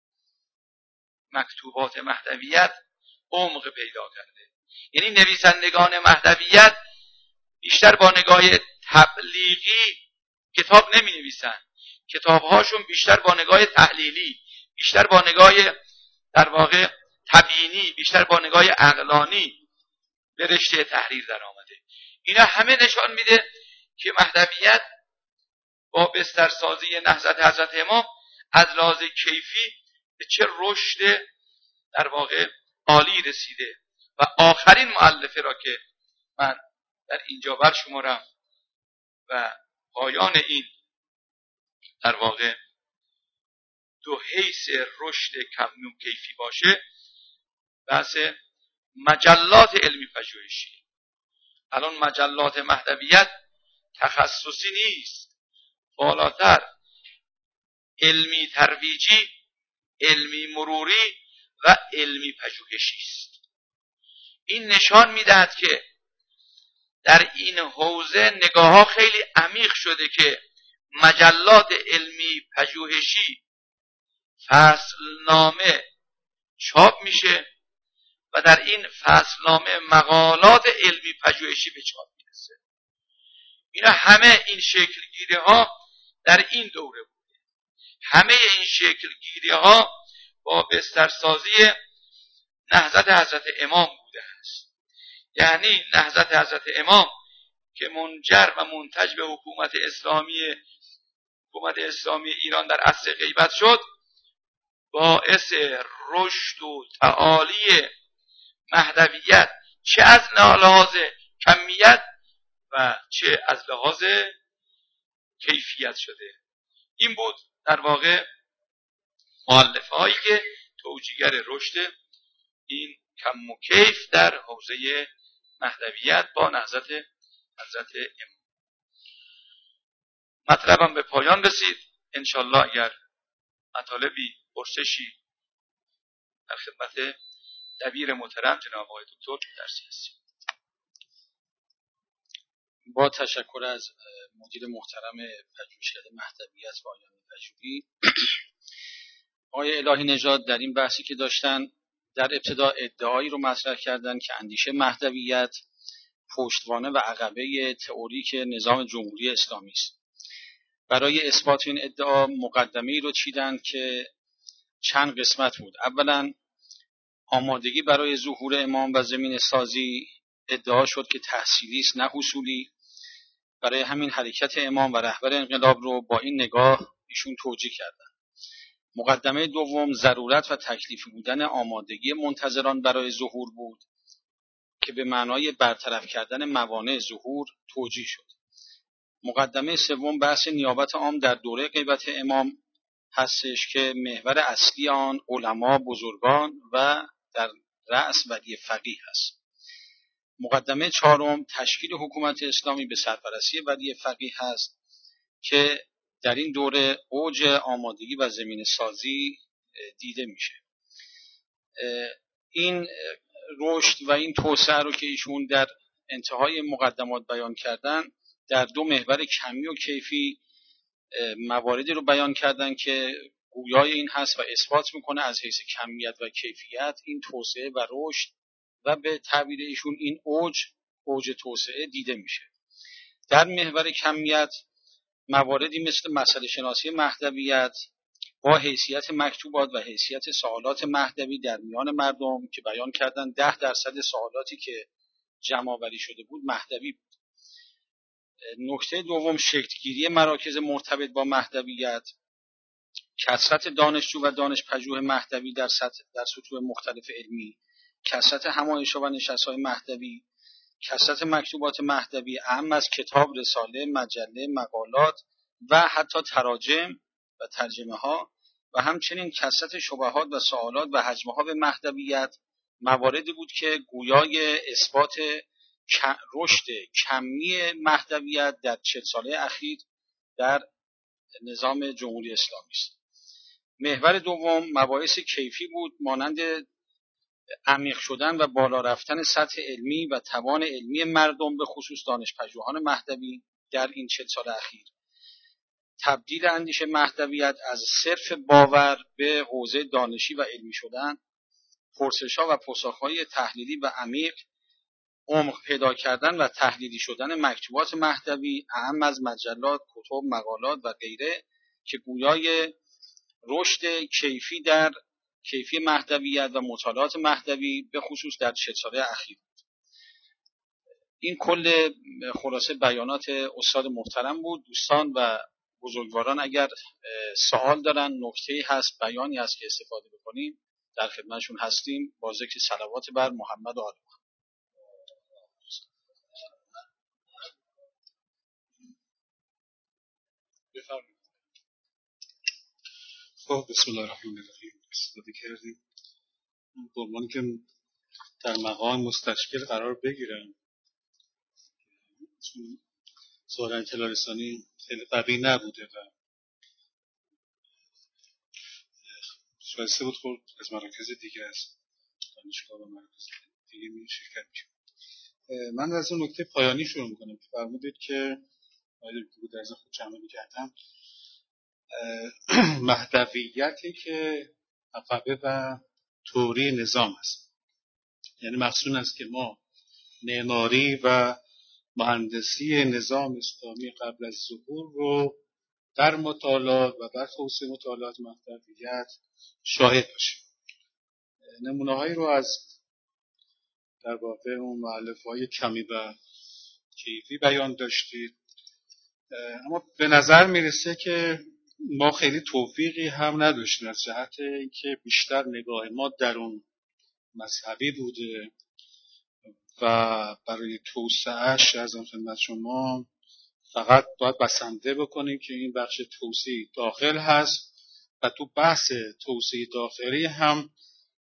[SPEAKER 3] مکتوبات مهدویت عمق پیدا کرده. یعنی نویسندگان مهدویت بیشتر با نگاه تبلیغی کتاب نمی نویسن. کتابهاشون بیشتر با نگاه تحلیلی، بیشتر با نگاه در واقع تبیینی، بیشتر با نگاه عقلانی به رشته تحریر در آمده. اینا همه نشان میده که مهدویت با بسترسازی نهضت حضرت امام از لحاظ کیفی به چه رشد در واقع عالی رسیده. و آخرین مؤلفه را که من در اینجا برشمارم و پایان این در واقع دو حیث رشد کم کیفی باشه، بحث مجلات علمی پژوهشی. الان مجلات مهدویت تخصصی نیست، بالاتر علمی ترویجی، علمی مروری و علمی پژوهشی است. این نشان میدهد که در این حوزه نگاه‌ها خیلی عمیق شده که مجلات علمی پژوهشی فصلنامه چاپ میشه و در این فصلنامه مقالات علمی پژوهشی به چاپ میرسه. اینا همه این شکلگیری ها در این دوره بوده. همه این شکلگیری ها با بسترسازی نهضت حضرت امام بوده است. یعنی نهضت حضرت امام که منجر و منتج به حکومت اسلامی ایران در عصر غیبت شد، باعث رشد و تعالی مهدویت چه از لحاظ کمیت و چه از لحاظ کیفیت شده. این بود در واقع مؤلفه هایی که توجیهگر رشد این کم و کیف در حوزه مهدویت با نهضت حضرت امام. مطلبم به پایان رسید. انشالله اگر مطالبی پرسشی در خدمت دبیر محترم جناب آقای دکتر درسی هستیم.
[SPEAKER 2] با تشکر از مدیر محترم پژوهشکده مهدویت و آیین پژوهی آقای الهی نژاد در این بحثی که داشتن در ابتدا ادعایی رو مطرح کردن که اندیشه مهدویت پشتوانه و عقبه تئوریک نظام جمهوری اسلامی است. برای اثبات این ادعا مقدمه‌ای رو چیدن که چند قسمت بود. اولا آمادگی برای ظهور امام و زمین سازی ادعا شد که تحصیلی است نه حصولی. برای همین حرکت امام و رهبر انقلاب رو با این نگاه ایشون توجیه کردن. مقدمه دوم ضرورت و تکلیفی بودن آمادگی منتظران برای ظهور بود که به معنای برطرف کردن موانع ظهور توجیه شد. مقدمه سوم بحث نیابت عام در دوره غیبت امام هستش که محور اصلی آن علما، بزرگان و در رأس ولی فقیه هست. مقدمه چهارم تشکیل حکومت اسلامی به سرپرستی ولی فقیه هست که در این دوره اوج آمادگی و زمین سازی دیده میشه. این رشد و این توسعه رو که ایشون در انتهای مقدمات بیان کردن در دو محور کمی و کیفی مواردی رو بیان کردن که گویای این هست و اثبات میکنه از حیث کمیت و کیفیت این توسعه و رشد و به تعبیر ایشون این اوج توسعه دیده میشه. در محور کمیت مواردی مثل مسئله شناسی مهدویت با حیثیت مکتوبات و حیثیت سوالات مهدوی در میان مردم که بیان کردن 10% سوالاتی که جمع‌آوری شده بود مهدوی بود. نکته دوم شکلگیری مراکز مرتبط با مهدویت، کثرت دانشجو و دانشپژوه مهدوی در سطوح مختلف علمی، کثرت همایش‌ها و نشست‌های مهدوی، کثرت مکتوبات مهدوی اهم از کتاب، رساله، مجله، مقالات و حتی تراجم و ترجمه ها و همچنین کثرت شبهات و سوالات و هجمه‌ها به مهدویت مواردی بود که گویای اثبات رشد کمی مهدویت در 40 ساله اخیر در نظام جمهوری اسلامی است. محور دوم مباحث کیفی بود مانند عمیق شدن و بالا رفتن سطح علمی و توان علمی مردم به خصوص دانشپژوهان مهدوی در این 40 سال اخیر. تبدیل اندیشه مهدویت از صرف باور به حوزه دانشی و علمی شدن، پرسش‌ها و پاسخ‌های تحلیلی و عمیق، عمق پیدا کردن و تحلیلی شدن مکتوبات مهدوی اهم از مجلات، کتب، مقالات و غیره که گویای رشد کیفی در کیفی مهدویت و مطالعات مهدوی به خصوص در 40 ساله اخیر بود. این کل خلاصه بیانات استاد محترم بود. دوستان و بزرگواران اگر سوال دارن، نکته‌ای هست، بیانی هست که استفاده بکنیم در خدمتشون هستیم با ذکر صلوات بر محمد و آل محمد. بفرمایید.
[SPEAKER 4] خب بسم الله الرحمن الرحیم. استفاده کردیم به عنوان که در مقام مستشکل قرار بگیرم، چون ظاهرا اطلاع رسانی خیلی قوی نبوده و شایسته بود خود از مراکز دیگه از دانشگاه و مراکز دیگه می شرکت میشه. من از اون نکته پایانی شروع میکنم که فرمودید که آیده بود در خود جمعه کردم مهدویتی که عقبه و توری نظام است، یعنی مقصود است که ما معماری و مهندسی نظام اسلامی قبل از ظهور رو در مطالعات و در توسعه مطالعات مهدویت شاهد باشیم. نمونه‌هایی رو از در واقع اون مؤلفه‌های کمی و کیفی بیان داشتید، اما به نظر میرسه که ما خیلی توفیقی هم نداشتیم از جهت اینکه بیشتر نگاه ما درون مذهبی بوده و برای توسعه‌اش از خدمت شما فقط باید بسنده بکنیم که این بخش توسعه داخل هست و تو بحث توسعه داخلی هم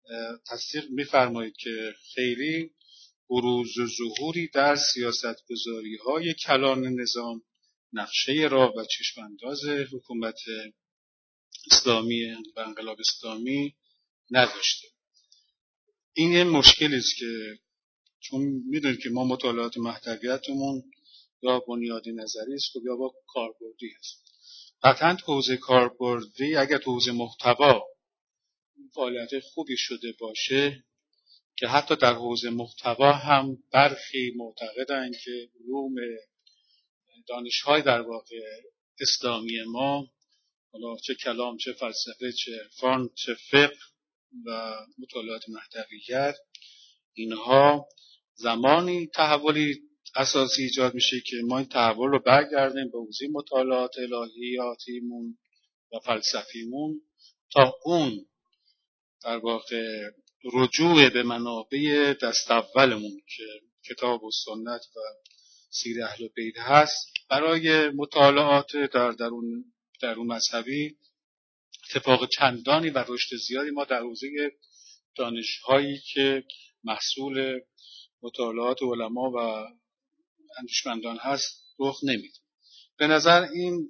[SPEAKER 4] تصدیق می‌فرمایید که خیلی بروز و ظهوری در سیاست‌گذاری‌های کلان نظام نقشه راه و چشم‌انداز حکومت اسلامی و انقلاب اسلامی نداشته. این یه مشکلی است که چون میدونید که ما مطالعات محتویاتمون یا بنیادی نظری است و یا با کاربردی است. قطعاً حوزه کاربردی اگر حوزه محتوا فعالیت خوبی شده باشه که حتی در حوزه محتوا هم برخی معتقدند که علوم دانش‌های در واقع اسلامی ما، حالا چه کلام، چه فلسفه، چه عرفان، چه فقه و مطالعات محتویات، اینها زمانی تحولی اساسی ایجاد میشه که ما این تحول رو برگردیم به حوزه مطالعات الهیاتیمون و فلسفیمون تا اون در واقع رجوع به منابع دست اولمون که کتاب و سنت و سیر اهل بیت هست برای مطالعات در اون مذهبی اتفاق چندانی و رشد زیادی ما در حوزه دانش‌هایی که محصول مطالعات علما و اندیشمندان هست رخ نمیده. به نظر این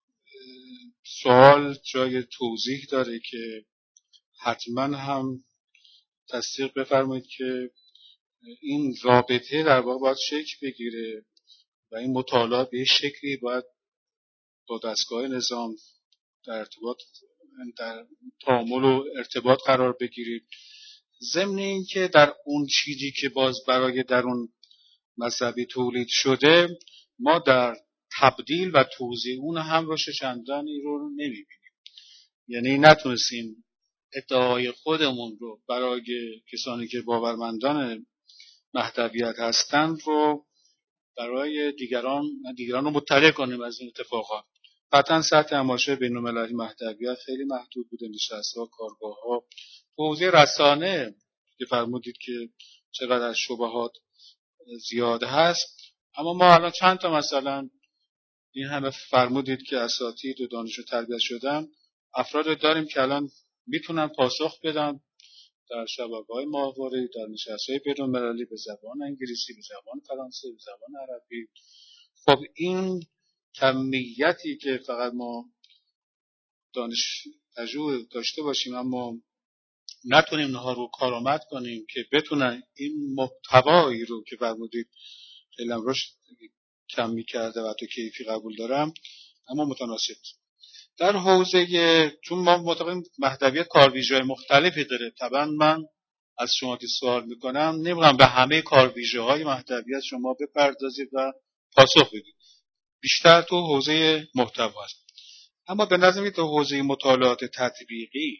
[SPEAKER 4] سوال جای توضیح داره که حتما هم تصدیق بفرمایید که این رابطه در واقع باید شکل بگیره و این مطالعات به شکلی باید با دستگاه نظام در تعامل و ارتباط قرار بگیرید. ضمن این که در اون چیزی که باز برای درون مذهبی تولید شده ما در تبدیل و توزیع اون هم رشد چندانی رو نمیبینیم. یعنی نتونستیم ادعای خودمون رو برای کسانی که باورمندان مهدویت هستند رو برای دیگران رو مطلع کنیم از این اتفاقات. قطعا سطح تماشای بین‌المللی مهدویت خیلی محدود بوده، نشست‌ها، کارگاه‌ها، حوزه رسانه که فرمودید که چقدر شبهات زیاد هست، اما ما الان چند تا مثلا این همه فرمودید که اساتید و دانشجو تربیت شدن افراد داریم که الان میتونن پاسخ بدن در شبکه‌های ماهواره‌ای، در نشست‌های بین‌المللی به زبان انگلیسی، به زبان فرانسه، به زبان عربی. خب این کمیتی که فقط ما دانش تجربه داشته باشیم اما نتونیم اینها رو کارآمد کنیم که بتونن این محتوایی رو که فرمودید خیلی هم رشد کمی کرده و تو کیفی قبول دارم اما متناسب در حوزه، چون ما معتقدیم مهدویت کارویژه‌های مختلفی داره. طبعا من از شما که سوال میکنم نمیگم به همه کارویژه‌های مهدویت شما بپردازید و پاسخ بدید، بیشتر تو حوزه محتوا است. اما به نظر میاد تو حوزه مطالعات تطبیقی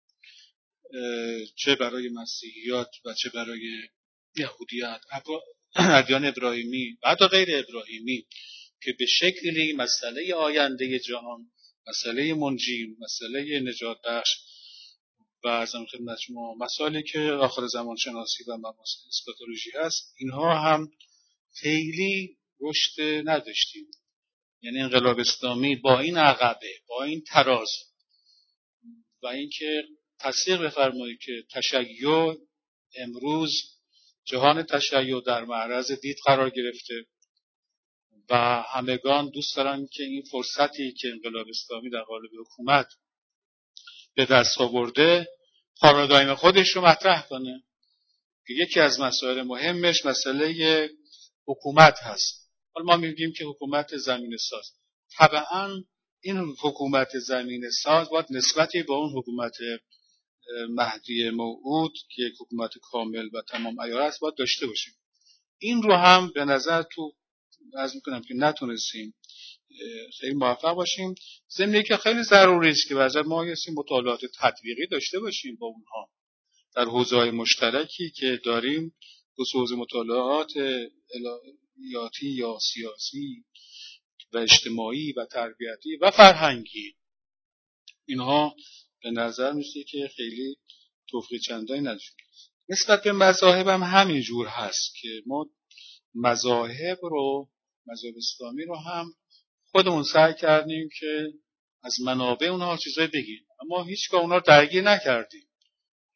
[SPEAKER 4] چه برای مسیحیات و چه برای یهودیت، ادیان ابراهیمی و حتی غیر ابراهیمی که به شکلی مسئله آینده جهان، مسئله منجی، مسئله نجات بخش و ارزم خدمت شما مسائلی که آخر زمان شناسی و مباحث اسکاتولوژی هست، اینها هم خیلی رشد نداشتیم. یعنی انقلاب اسلامی با این عقبه، با این تراز و اینکه تصدیق بفرمایید که تشیع امروز جهان تشیع در معرض دید قرار گرفته و همگان دوست دارن که این فرصتی که انقلاب اسلامی در قالب حکومت به دست آورده پارادایم خودش رو مطرح کنه که یکی از مسائل مهمش مسئله حکومت هست. حالا ما میگیم که حکومت زمین ساز، طبعا این حکومت زمین ساز باید نسبتی با اون حکومت مهدی موعود که یک حکومت کامل و تمام عیار است باید داشته باشیم. این رو هم به نظر تو از میکنم که نتونستیم خیلی موفق باشیم. ضمن که خیلی ضروری است که بعضی ما یه مطالعات تطبیقی داشته باشیم با اونها در حوزه‌های مشترکی که داریم، حوزه مطالعات الهیاتی یا سیاسی و اجتماعی و تربیتی و فرهنگی. اینها به نظر میشه که خیلی توفیق چندانی نداشت. نسبت به مذاهب هم همین جور هست که ما مذاهب اسلامی رو هم خودمون سعی کردیم که از منابع اونها چیزایی بگیم، اما هیچگاه اونها رو درگیر نکردیم.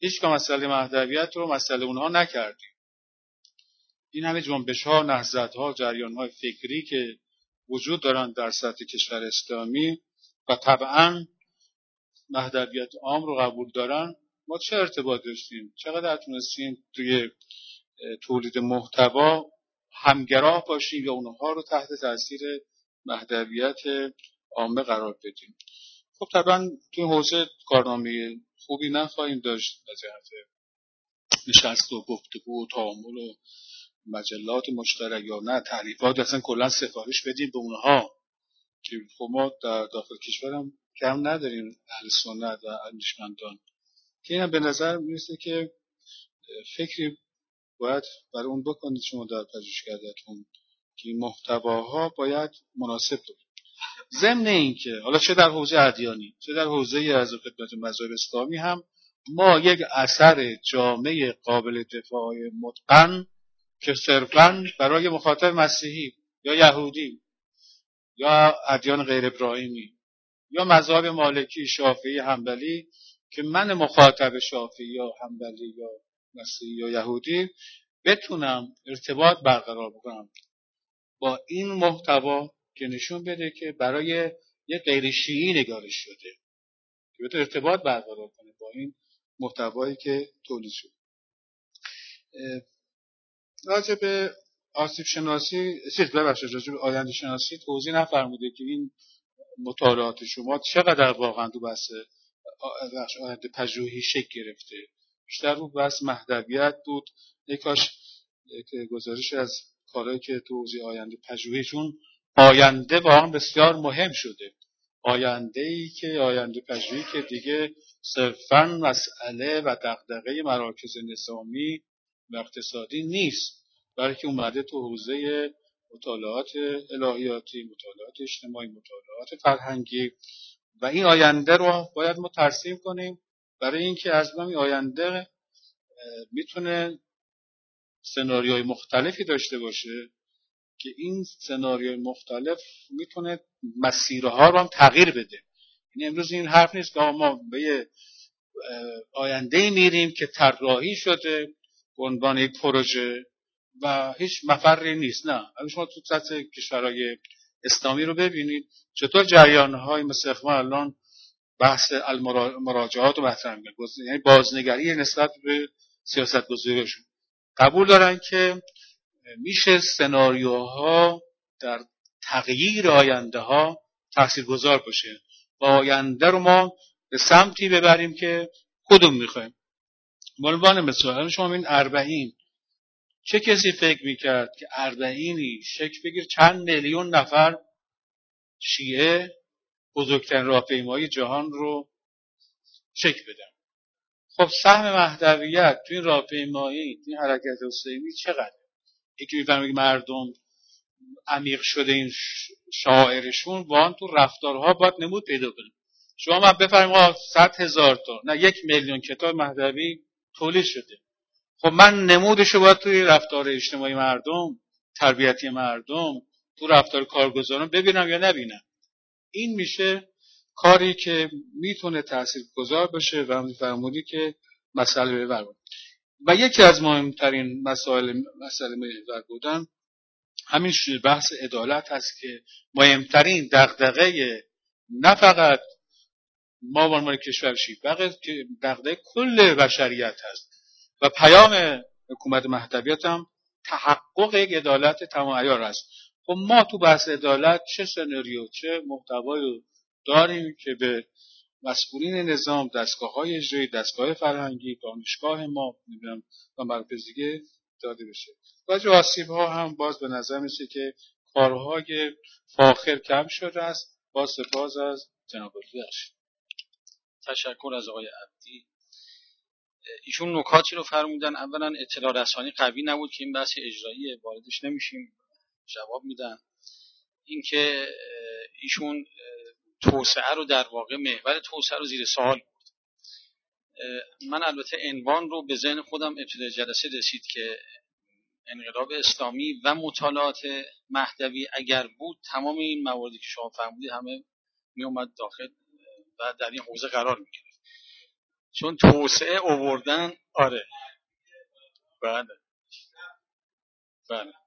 [SPEAKER 4] هیچ مسئله مهدویت رو مسئله اونها نکردیم. این همه جنبش‌ها، نهضت‌ها، جریان‌های فکری که وجود دارن در سطح کشور اسلامی و طبعاً مهدویت عام رو قبول دارن، ما چه ارتباط داشتیم؟ چقدر تونستیم توی تولید محتوا همگراه باشیم یا اونها رو تحت تاثیر مهدویت عامه قرار بدیم؟ خب طبعا توی حوزه کارنامه خوبی نخواهیم داشت از جهت نشست و گفتگو و تعامل و مجلات مشترک یا نه تحریفات اصلا کلا سفارش بدیم به اونها که خب ما در داخل کشورم کم نداریم اهل سنت و اندیشمندان که اینم به نظر میرسه که فکری باید برای اون بکنید شما در پژوهشگرتون که این محتواها باید مناسب بود. ضمن این که حالا چه در حوزه ادیانی چه در حوزه از خدمت مذاهب اسلامی هم ما یک اثر جامع قابل دفاع متقن که صرفاً برای مخاطب مسیحی یا یهودی یا ادیان غیر ابراهیمی یا مذاهب مالکی، شافعی، حنبلی که من مخاطب شافعی یا حنبلی یا مسیحی یا یهودی بتونم ارتباط برقرار بکنم با این محتوا که نشون بده که برای یک غیر شیعی نگارش شده که بتونه ارتباط برقرار کنه با این محتوایی که تولید شد. راجع به آسیب شناسی راجع به آینده شناسی توضیح نفرموده که این مطالعات شما چقدر واقعا تو بحث آینده پژوهی شکل گرفته. بیشتر رو بحث مهدویت بود. یکاش گزارش از کارهایی که تو حوزه آینده پژوهیشون آینده واقعا بسیار مهم شده. آینده پژوهی که دیگه صرفاً مسئله و دغدغه مراکز نظامی و اقتصادی نیست، بلکه اومده تو حوزه مطالعات الهیاتی، مطالعات اجتماعی، مطالعات فرهنگی و این آینده رو باید ما ترسیم کنیم برای اینکه از این آینده میتونه سناریوهای مختلفی داشته باشه که این سناریوهای مختلف میتونه مسیرها رو هم تغییر بده. یعنی امروز این حرف نیست که ما به آینده میریم که طراحی شده به عنوان یک پروژه و هیچ مفری نیست. نه، اگه شما تو سطح کشورهای اسلامی رو ببینید چطور جریان‌های مثل اخوان الان بحث المراجعات رو مطرح می‌کنن، یعنی بازنگری نسبت به سیاست‌گذاریشون قبول دارن که میشه سناریوها در تغییر آینده ها تاثیرگذار باشه و آینده رو ما به سمتی ببریم که خودمون میخوایم. به عنوان مثال شما این 40 چه کسی فکر میکرد که 40 شکل بگیر چند میلیون نفر شیعه بزرگترین راهپیمایی جهان رو شکل بدن؟ خب سهم مهدویت تو این راهپیمایی این حرکت حسینی چقدر؟ یکی میفهمه که مردم عمیق شده این شاعرشون واقعا تو رفتارها باید نمود پیدا کنه. شما من بفرمایید 100,000 تا نه 1,000,000 کتاب مهدوی تولید شده. خب من نمودشو باید توی رفتار اجتماعی مردم، تربیتی مردم، تو رفتار کارگزاران ببینم یا نبینم. این میشه کاری که میتونه تاثیرگذار باشه و میفرمودی که مسئله ببر. و یکی از مهمترین مسائل محور بودن همین بحث عدالت هست که مهمترین دغدغه نه فقط ما به عنوان کشور شیعه بلکه دغدغه کل بشریت هست و پیام حکومت مهدویت هم تحقق یک عدالت تمام عیار است. خب ما تو بحث عدالت چه سناریو چه محتوایی داریم که به مسئولین نظام، دستگاه‌های اجرایی، دستگاه فرهنگی، دانشگاه ما می‌بینم و مراکز دیگه داده بشه. راجع به آسیب‌ها هم باز به نظر میسه که کارهای فاخر کم شده است. با سپاس از جناب بخش.
[SPEAKER 2] تشکر از آقای عبدی. ایشون نکاتی رو فرمودن. اولا اطلاع رسانی قوی نبود که این بحث اجرایی واردش نمیشیم، جواب میدن. اینکه ایشون توسعه رو در واقع محور توسعه رو زیر سوال برد. من البته عنوان رو به ذهن خودم ابتدای جلسه رسید که انقلاب اسلامی و مطالعات مهدوی اگر بود تمام این مواردی که شما فرمودید همه می اومد داخل و در این حوزه قرار می گرفت. چون توسعه آوردن. آره بله بله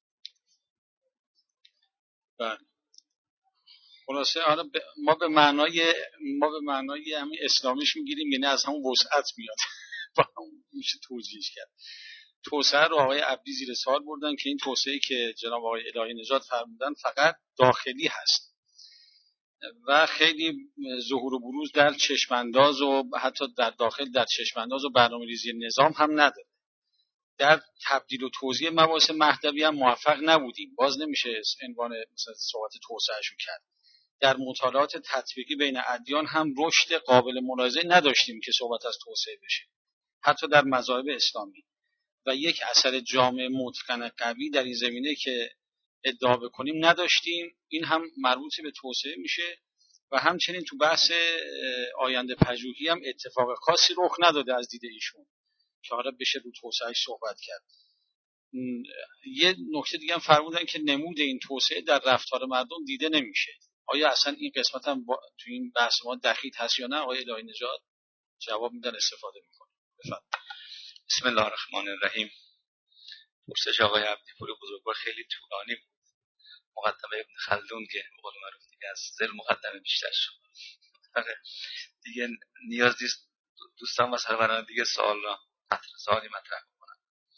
[SPEAKER 2] بله. خلاصه حالا ما به معنای همین اسلامیش میگیریم، یعنی از همون وسعت میاد. با هم میشه توجیهش کرد. توسعه رو آقای عبدی زیر سوال بردن که این توسعه‌ای که جناب آقای الهی نژاد فرمودن فقط داخلی هست و خیلی ظهور و بروز در چشمانداز و حتی در داخل در چشمانداز و برنامه‌ریزی نظام هم نداره. در تبدیل و توزیع مباحث مهدوی هم موفق نبودیم. باز نمیشه عنوان مثلا صحبت توسعه‌شو کرد. در مطالعات تطبیقی بین ادیان هم رشد قابل ملاحظه نداشتیم که صحبت از توسعه بشه، حتی در مذاهب اسلامی. و یک اثر جامع متقن قوی در این زمینه که ادعا بکنیم نداشتیم. این هم مربوط به توسعه میشه و همچنین تو بحث آینده پژوهی هم اتفاق خاصی رخ نداده از دید ایشون که حالا بشه رو توسعهش صحبت کرد. یه نکته دیگه هم فرمودن که نمود این توسعه در رفتار مردم دیده نمیشه. آیا اصلا این قسمت هم تو این بحث ما دخیل هست یا نه؟ آقای الهی نژاد جواب میدن، استفاده میکنه. بفرمایید.
[SPEAKER 3] بسم الله الرحمن الرحیم. پرسش آقای عبدی‌پور بزرگوار خیلی طولانی بود. مقدمه ابن خلدون که به قول معروف دیگه از زل مقدمه بیشتر شد. دیگه نیاز نیست دوستان و سروران دیگه سوالی مطرح کنن.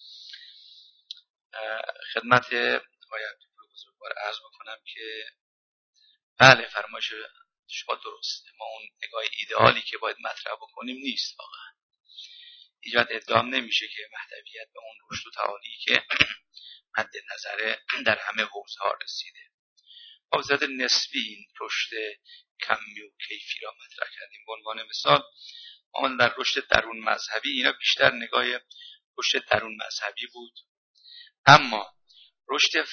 [SPEAKER 3] خدمت آقای عبدی‌پور بزرگوار عرض بکنم که بله فرمایش شما درسته. ما اون نگاه ایدئالی که باید مطرح بکنیم نیست. واقعا ایجاد ادعام نمیشه که مهدویت به اون رشد و تعالی که مد نظر در همه حوزه‌ها رسیده. با وضعیت نسبی این رشد کمی و کیفی را مطرح کردیم. به عنوان مثال ما در رشد درون مذهبی اینا بیشتر نگاه رشد درون مذهبی بود، اما رشد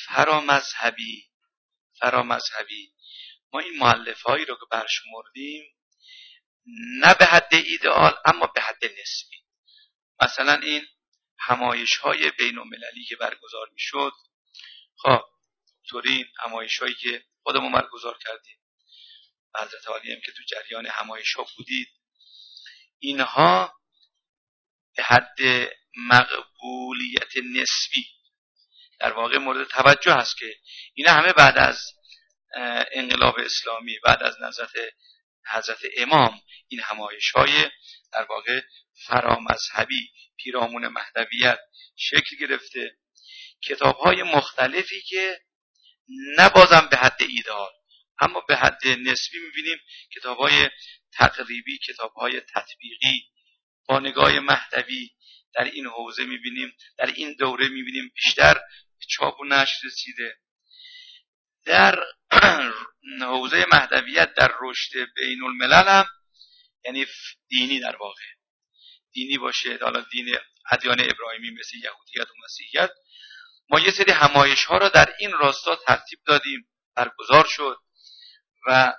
[SPEAKER 3] فرامذهبی ما این مؤلفه‌هایی رو که برشمردیم نه به حد ایدئال اما به حد نسبی. مثلا این همایش‌های بین‌المللی که برگزار می‌شد، خب تورین همایش‌هایی که خودمون برگزار کردیم، حضرت عالی هم که تو جریان همایش‌ها بودید، اینها به حد مقبولیت نسبی در واقع مورد توجه هست که اینا همه بعد از انقلاب اسلامی، بعد از نهضت حضرت امام، این همایش‌های در واقع فرامذهبی پیرامون مهدویت شکل گرفته. کتاب‌های مختلفی که نه بازم به حد ایدئال اما به حد نسبی می‌بینیم، کتاب‌های تقریبی، کتاب‌های تطبیقی با نگاه مهدوی در این حوزه می‌بینیم، در این دوره می‌بینیم بیشتر به چاپ و نشر رسیده. در حوزه مهدویت در رشد بین الملل هم، یعنی دینی، در واقع دینی باشه، حالا دین ادیان ابراهیمی مثل یهودیت و مسیحیت، ما یه سری همایش ها را در این راستا ترتیب دادیم، برگزار شد و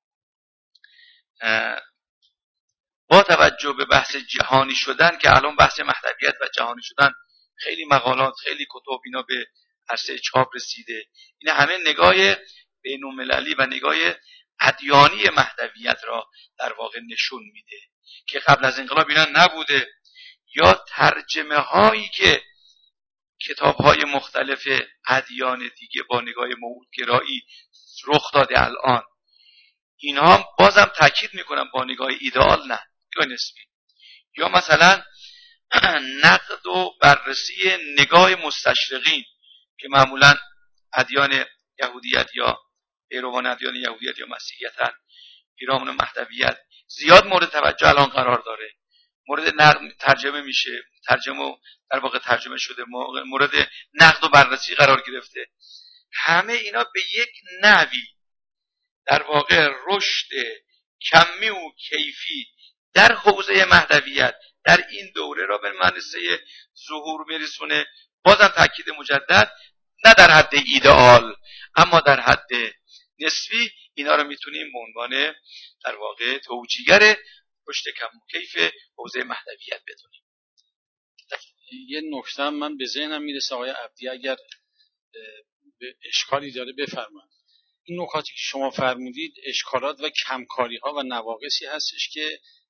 [SPEAKER 3] با توجه به بحث جهانی شدن که الان بحث مهدویت و جهانی شدن خیلی مقالات، خیلی کتب اینا به عرصه چاپ رسیده، این همه نگاه بین‌المللی و نگاه ادیانی مهدویت را در واقع نشون میده که قبل از انقلاب اینا نبوده. یا ترجمه هایی که کتاب های مختلف ادیان دیگه با نگاه موعودگرایی رخ داده الان، اینها بازم تاکید میکنم با نگاه ایدئال نه، نگاه نسبی. یا مثلا نقد و بررسی نگاه مستشرقین که معمولا ادیان یهودیت یا پیروان ادیان یهودیت یا مسیحیت پیرامون مهدویت زیاد مورد توجه الان قرار داره، مورد نقد ترجمه میشه، ترجمه در واقع ترجمه شده، مورد نقد و بررسی قرار گرفته. همه اینا به یک نحوی در واقع رشد کمی و کیفی در حوزه مهدویت در این دوره را به منصه ظهور میرسونه. بازم تاکید مجدد، نه در حد ایدئال اما در حد نسبی اینا رو میتونیم به عنوان در واقع توجیهگر رشد کم و کیف حوزه مهدویت بدونیم.
[SPEAKER 2] یه نکته من به ذهنم میرسه آقای عبدی اگر به اشکالی داره بفرمایید. این نکاتی که شما فرمودید اشکالات و کمکاری ها و نواقصی هستش که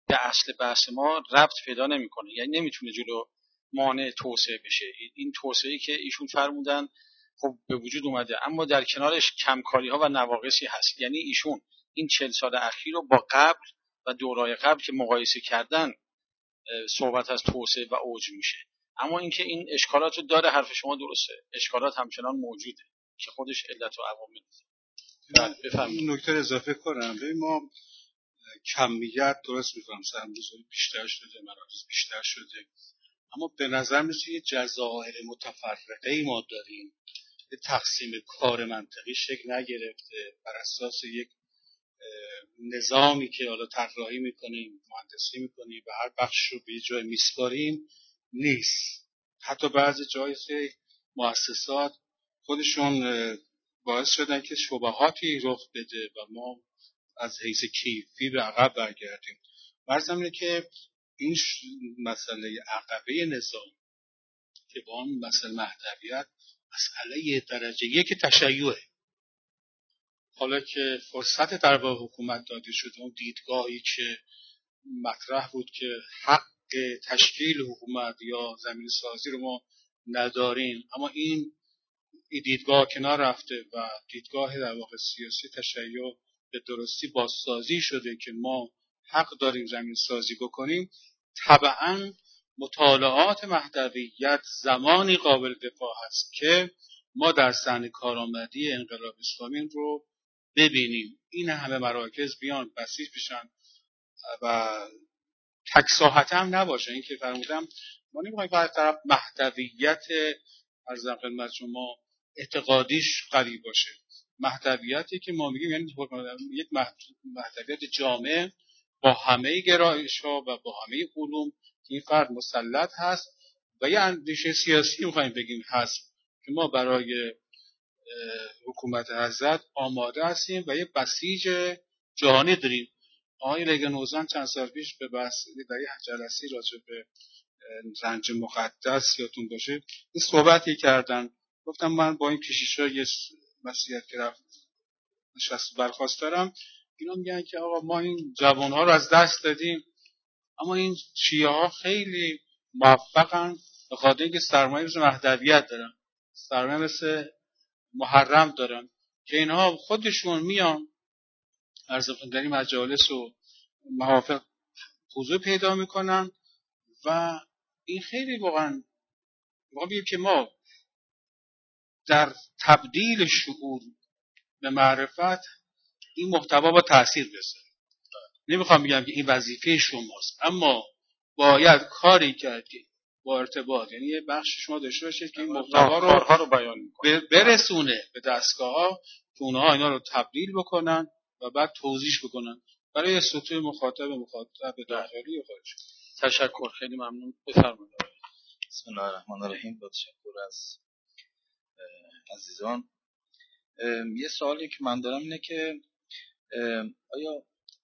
[SPEAKER 2] به اصل بحث ما ربط پیدا نمیکنه، یعنی نمیتونه جلو مانع توسعه بشه. این توسعه‌ای که ایشون فرمودن خب به وجود اومده، اما در کنارش کمکاری ها و نواقصی هست. یعنی ایشون این 40 سال اخیر رو با قبل و دورای قبل که مقایسه کردن صحبت از توسعه و اوج میشه. اما اینکه این اشکالات رو داره، حرف شما درسته، اشکالات همچنان موجوده که خودش علت و عوامل.
[SPEAKER 4] بفرمایید. نکته اضافه کنم. ببین ما کمیت درست می‌کنم، سرمایه‌گذاری بیشتر شده، مراکز بیشتر شده، اما به نظر میاد یه جزایر متفرقه ما داریم. یه تقسیم کار منطقی شکل نگرفته بر اساس یک نظامی که حالا طراحی میکنیم، مهندسی میکنیم و هر بخش رو به یه جای میسپاریم نیست. حتی بعضی جای مؤسسات خودشون باعث شدن که شبهاتی رخ بده و ما از حیث کیفی به عقب برگردیم. فرضم اینه که این مسئله عقبه نظام که با اون مسئله مهدویت مسئله درجه یک تشیعه، حالا که فرصت در واقع حکومت داده شده، اون دیدگاهی که مطرح بود که حق تشکیل حکومت یا زمین سازی رو ما نداریم، اما این دیدگاه کنار رفته و دیدگاه در واقع سیاسی تشیع به درستی بازسازی شده که ما حق داریم زمین سازی بکنیم. طبعاً مطالعات مهدویت زمانی قابل دفاع هست که ما در صحنه کارآمدی انقلاب اسلامی رو ببینیم، این همه مراکز بیان بسیج بشن و تک ساحت هم نباشه. این که فرمودم ما نمیخوایم که از طرف مهدویت ارزم خدمت شما اعتقادیش قوی باشه. مهدویتی که ما میگیم یعنی یک مهدویت جامع با همه گرایش‌ها و با همه علوم که این فرد مسلط هست و یه اندیشه سیاسی میخوایم بگیم هست که ما برای حکومت حضرت آماده هستیم و یه بسیج جهانی داریم. آقای رگنوزان چند سال پیش به بحث در یه جلسه راجع به رنج مقدس یادتون باشه این صحبتی کردن، گفتم من با این کشیشا یه مسیحیت که رفت نشست برخواست دارم، اینا میگن که آقا ما این جوانها رو از دست دادیم، اما این شیعه ها خیلی موفقن به خاطر اینکه سرمایه مثل مهدویت دارن، سرمایه مثل محرم دارن که اینها خودشون میان در این مجالس و محافل حضور پیدا میکنن و این خیلی واقعا بگیم که ما در تبدیل شعور به معرفت این محتوا با تأثیر بذاره. نمیخوام بگم که این وظیفه شماست، اما باید کاری کرد که با ارتباط، یعنی یه بخش شما داشته باشید که این محتوا رو بیان برسونه به دستگاه‌ها که اونها اینا رو تبدیل بکنن و بعد توضیح بکنن برای سطوح مخاطب داخلی و خارجی.
[SPEAKER 2] تشکر، خیلی ممنون. بفرمایید.
[SPEAKER 5] بسم الله الرحمن الرحیم. با تشکر از عزیزان. یه سوالی که من دارم اینه که آیا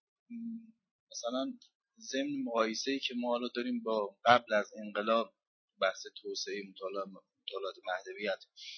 [SPEAKER 5] مثلا ضمن مقایسه‌ای که ما الان داریم با قبل از انقلاب بحث توسعه مطالعات مهدویت،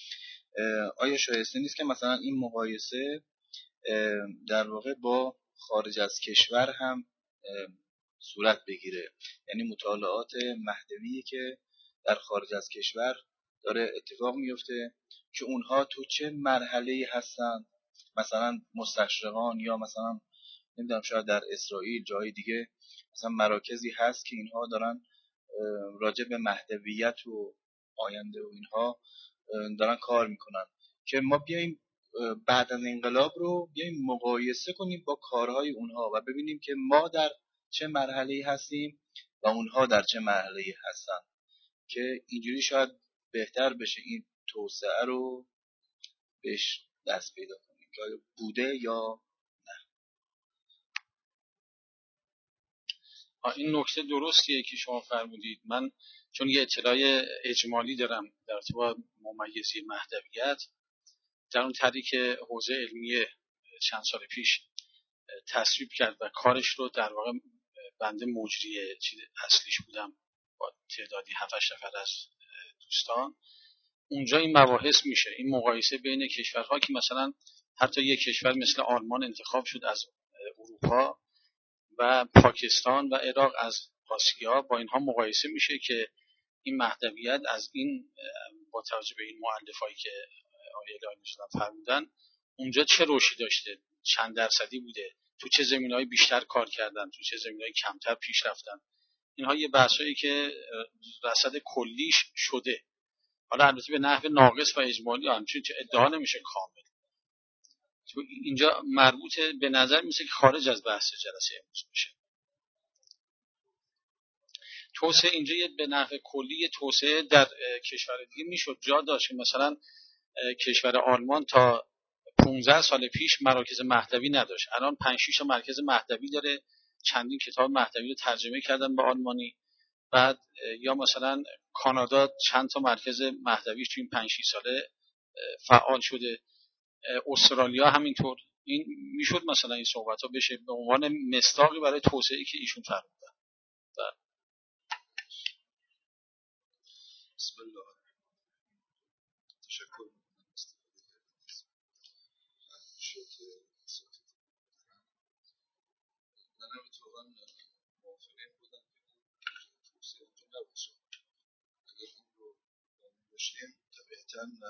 [SPEAKER 5] آیا شایسته نیست که مثلا این مقایسه در واقع با خارج از کشور هم صورت بگیره؟ یعنی مطالعات مهدویی که در خارج از کشور داره اتفاق میفته که اونها تو چه مرحله‌ای هستن، مثلا مستشرقان یا مثلا نمیدونم شاید در اسرائیل جای دیگه مثلا مراکزی هست که اینها دارن راجع به مهدویت و آینده و اینها دارن کار میکنن، که ما بیایم بعد از انقلاب رو بیایم مقایسه کنیم با کارهای اونها و ببینیم که ما در چه مرحله‌ای هستیم و اونها در چه مرحله‌ای هستن، که اینجوری شاید بهتر بشه این توسعه رو بهش دست پیدا کنیم که آیا بوده یا
[SPEAKER 2] این نکته درستیه که شما فرمودید. من چون یه اطلاع اجمالی دارم در ارتباط ممیزی مهدویت، در اون طریق که حوزه علمی چند سال پیش تصویب کرد و کارش رو در واقع بنده مجری اصلیش بودم با تعدادی 7-8 نفر از دوستان، اونجا این مباحث میشه، این مقایسه بین کشورها که مثلا حتی یک کشور مثل آلمان انتخاب شد از اروپا و پاکستان و عراق از آسیا با اینها مقایسه میشه که این مهدویت از این با توجه به این مؤلفهایی که آقای الهی نژاد فرمودن اونجا چه رشدی داشته، چند درصدی بوده، تو چه زمینه‌های بیشتر کار کردن، تو چه زمینه‌های کمتر پیش رفتن. اینها یه بحثایی که رصد کلیش شده، حالا البته به نحو ناقص و اجمالی همچنین که ادعا نمیشه کامل. تو اینجا مربوط به نظر میسه که خارج از بحث جلسه امروز میشه. توسعه اینجا به نحو کلی توسعه در کشور دیگه میشد جا داشت که مثلا کشور آلمان تا 15 سال پیش مراکز مهدوی نداشت، الان 5-6 مرکز مهدوی داره، چندین کتاب مهدوی رو ترجمه کردن به آلمانی. بعد یا مثلا کانادا چند تا مرکز مهدوی تو این 5-6 ساله فعال شده، استرالیا همینطور. این میشد مثلا این صحبت ها بشه به عنوان مصداقی برای توسعه‌ای که ایشون فرمودن.
[SPEAKER 6] بسم الله. تشکر منم اتفاقا موافق این بودم که توسعه اونجا نباشه. اگر این رو داشتیم طبیعتاً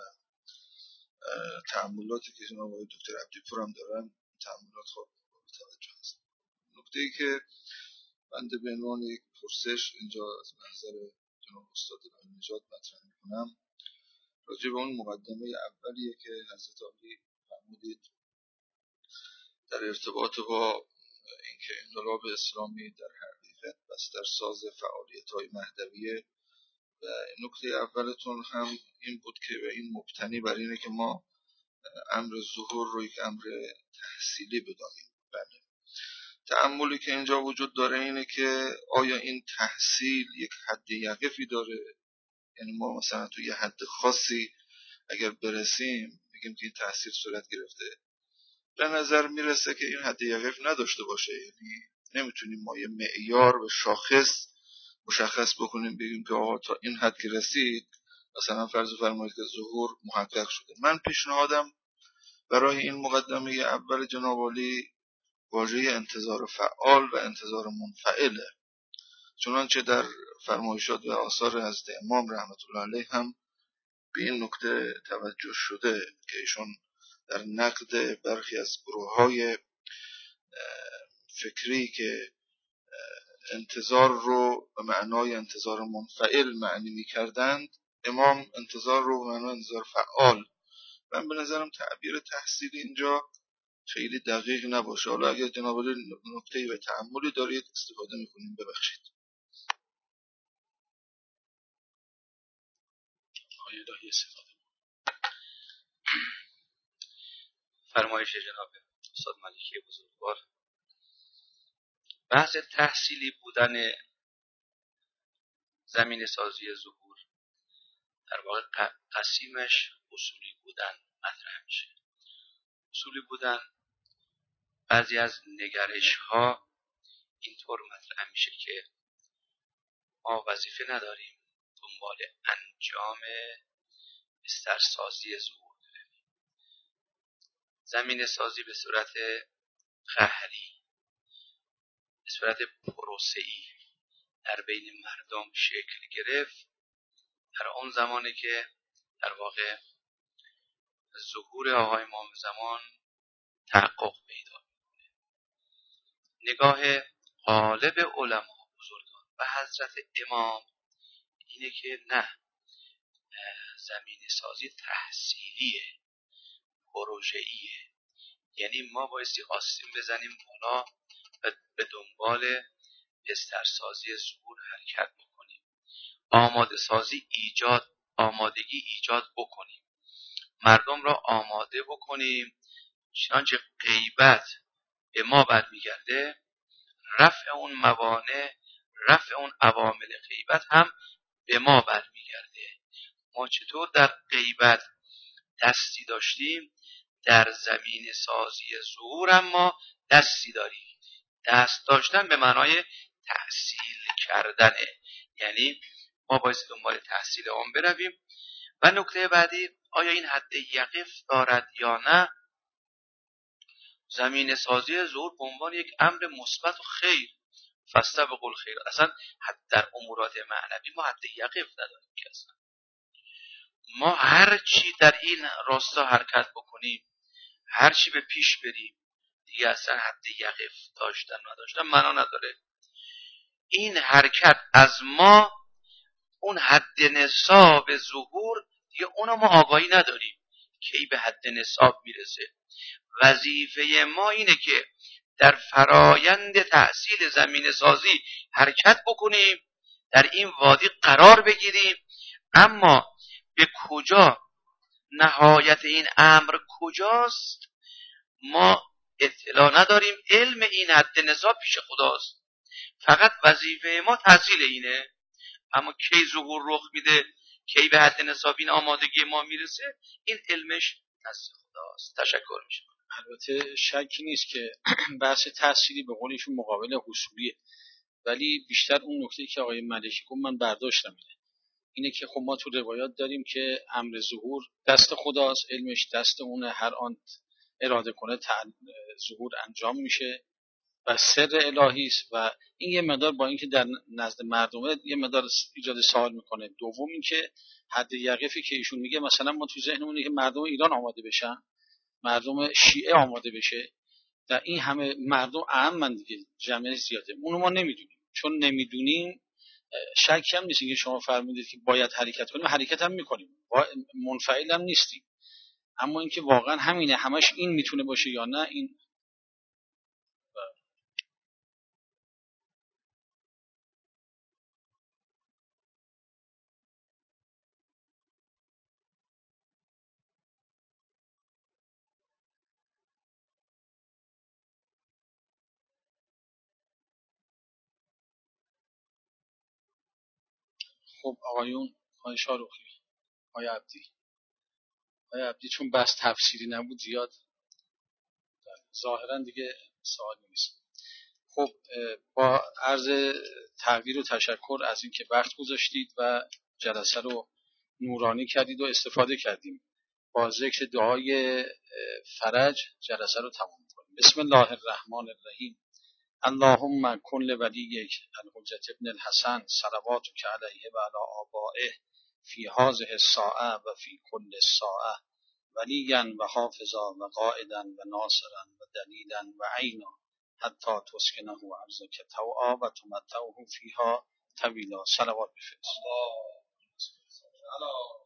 [SPEAKER 6] تأملاتی که جناب آقای دکتر عبدی‌پور هم دارن تأملات خوب توجه هست. نکته‌ای که بنده به عنوان یک پرسش اینجا از منظر جناب استاد الهی نژاد مطرح می‌کنم راجع به اون مقدمه اولیه که حضرت عالی فرمودید در ارتباط با اینکه انقلاب اسلامی در حقیقت بسترساز فعالیت‌های مهدویه و نکته اولتون هم این بود که به این مبتنی بر اینه که ما امر ظهور رو یک امر تحصیلی بدانیم. بله. تأملی که اینجا وجود داره اینه که آیا این تحصیل یک حد یقفی داره؟ یعنی ما مثلا تو یه حد خاصی اگر برسیم بگیم که این تحصیل صورت گرفته. به نظر میرسه که این حد یقف نداشته باشه، یعنی نمیتونیم ما یه معیار و شاخص مشخص بکنیم بگیم که آقا تا این حد که رسید مثلا فرض فرمایید که ظهور محقق شده. من پیشنهادم برای این مقدمه اول جناب عالی واژه انتظار فعال و انتظار منفعله، چنانچه در فرمایشات و آثار حضرت امام رحمت الله علیه هم به این نکته توجه شده که ایشون در نقد برخی از گروه‌های فکری که انتظار رو به معنای انتظار منفعل معنی می‌کردند، امام انتظار رو به معنای انتظار فعال. من به نظرم تعبیر تحصیلی اینجا خیلی دقیق نباشه. حالا اگر جناب عالی نکته‌ای به تأملی دارید استفاده می‌کنیم، ببخشید.
[SPEAKER 2] الهی استفاده.
[SPEAKER 3] فرمایش جناب استاد ملکی بزرگوار. بحث تحصیلی بودن زمین سازی ظهور در واقع قسیمش اصولی بودن مطرح میشه. اصولی بودن بعضی از نگرش ها اینطور مطرح میشه که ما وظیفه نداریم دنبال انجام بسترسازی ظهور بریم. زمین سازی به صورت قهری، به صورت پروسه‌ای در بین مردم شکل گرفت در آن زمانی که در واقع ظهور آقای امام زمان تحقق پیدا. نگاه غالب علما بزرگان و حضرت امام اینه که نه، زمین سازی تحصیلیه، پروژه‌ایه. یعنی ما بایستی آستین بزنیم بالا و به دنبال بسترسازی ظهور حرکت بکنیم، آمادگی ایجاد بکنیم، مردم را آماده بکنیم. چنانچه غیبت به ما برمیگرده، رفع اون موانع، رفع اون عوامل غیبت هم به ما برمیگرده. ما چطور در غیبت دستی داشتیم، در زمین سازی ظهور هم ما دستی داریم. دست داشتن به معنای تحصیل کردنه، یعنی ما باید دنبال تحصیل آن برویم. و نکته بعدی، آیا این حد یقف دارد یا نه؟ زمینه سازی ظهور به عنوان یک امر مثبت و خیر، فاستبقوا الخیر. اصلا در امورات معنوی ما حد یقف نداریم که اصلا ما هر چی در این راستا حرکت بکنیم، هر چی به پیش بریم، دیگه اصلا حد یقف داشتن نداشتن معنا نداره. این حرکت از ما اون حد نصاب ظهور دیگه اونو ما آگاهی نداریم کی به حد نصاب میرسه. وظیفه ما اینه که در فرایند تحصیل زمینه سازی حرکت بکنیم، در این وادی قرار بگیریم، اما به کجا، نهایت این امر کجاست ما اطلاع نداریم. علم این حد نصاب پیش خداست، فقط وظیفه ما تحصیل اینه. اما کی ظهور رخ میده، کی به حد نصاب این آمادگی ما میرسه، این علمش دست خداست. تشکر میشه.
[SPEAKER 2] البته شکی نیست که بحث تحصیلی به قولشون مقابل حصولیه، ولی بیشتر اون نکته که آقای ملکی گفت من برداشتم اینه که خب ما تو روایات داریم که امر ظهور دست خداست، علمش دست اونه، هر آن اراده کنه ظهور انجام میشه و سر الهی است و این یه مقدار با اینکه در نزد مردمه یه مقدار ایجاد سوال میکنه. دوم اینکه حد یقفی که ایشون میگه مثلا ما تو ذهنمونه که مردم ایران آماده بشن، مردم شیعه آماده بشه، در این همه مردم اعم دیگه جمعیت زیاده، اونو ما نمیدونیم. چون نمیدونیم شکی هم نیست که شما فرمودید که باید حرکت کنیم، حرکت هم میکنیم، منفعل هم نیستیم، اما اینکه واقعا همینه همش این میتونه باشه یا نه، این خب آقایون، آقای شاروخی، آقای عبدی چون بس تفسیری نبود زیاد ظاهرا دیگه سوالی نیست. خب با عرض تقدیر و تشکر از اینکه وقت گذاشتید و جلسه رو نورانی کردید و استفاده کردیم. با ذکر دعای فرج جلسه رو تمام کنیم. بسم الله الرحمن الرحیم. اللهم کن لولیک الحجة ابن الحسن صلواتک علیه و علی آبائه فی هذه الساعه و فی کل ساعه ولیا و حافظا و قائدا و ناصرا و دلیلا و عینا حتی تسکنه ارضک طوعا و تمتعه فیها طویلا. صلوات بفرست.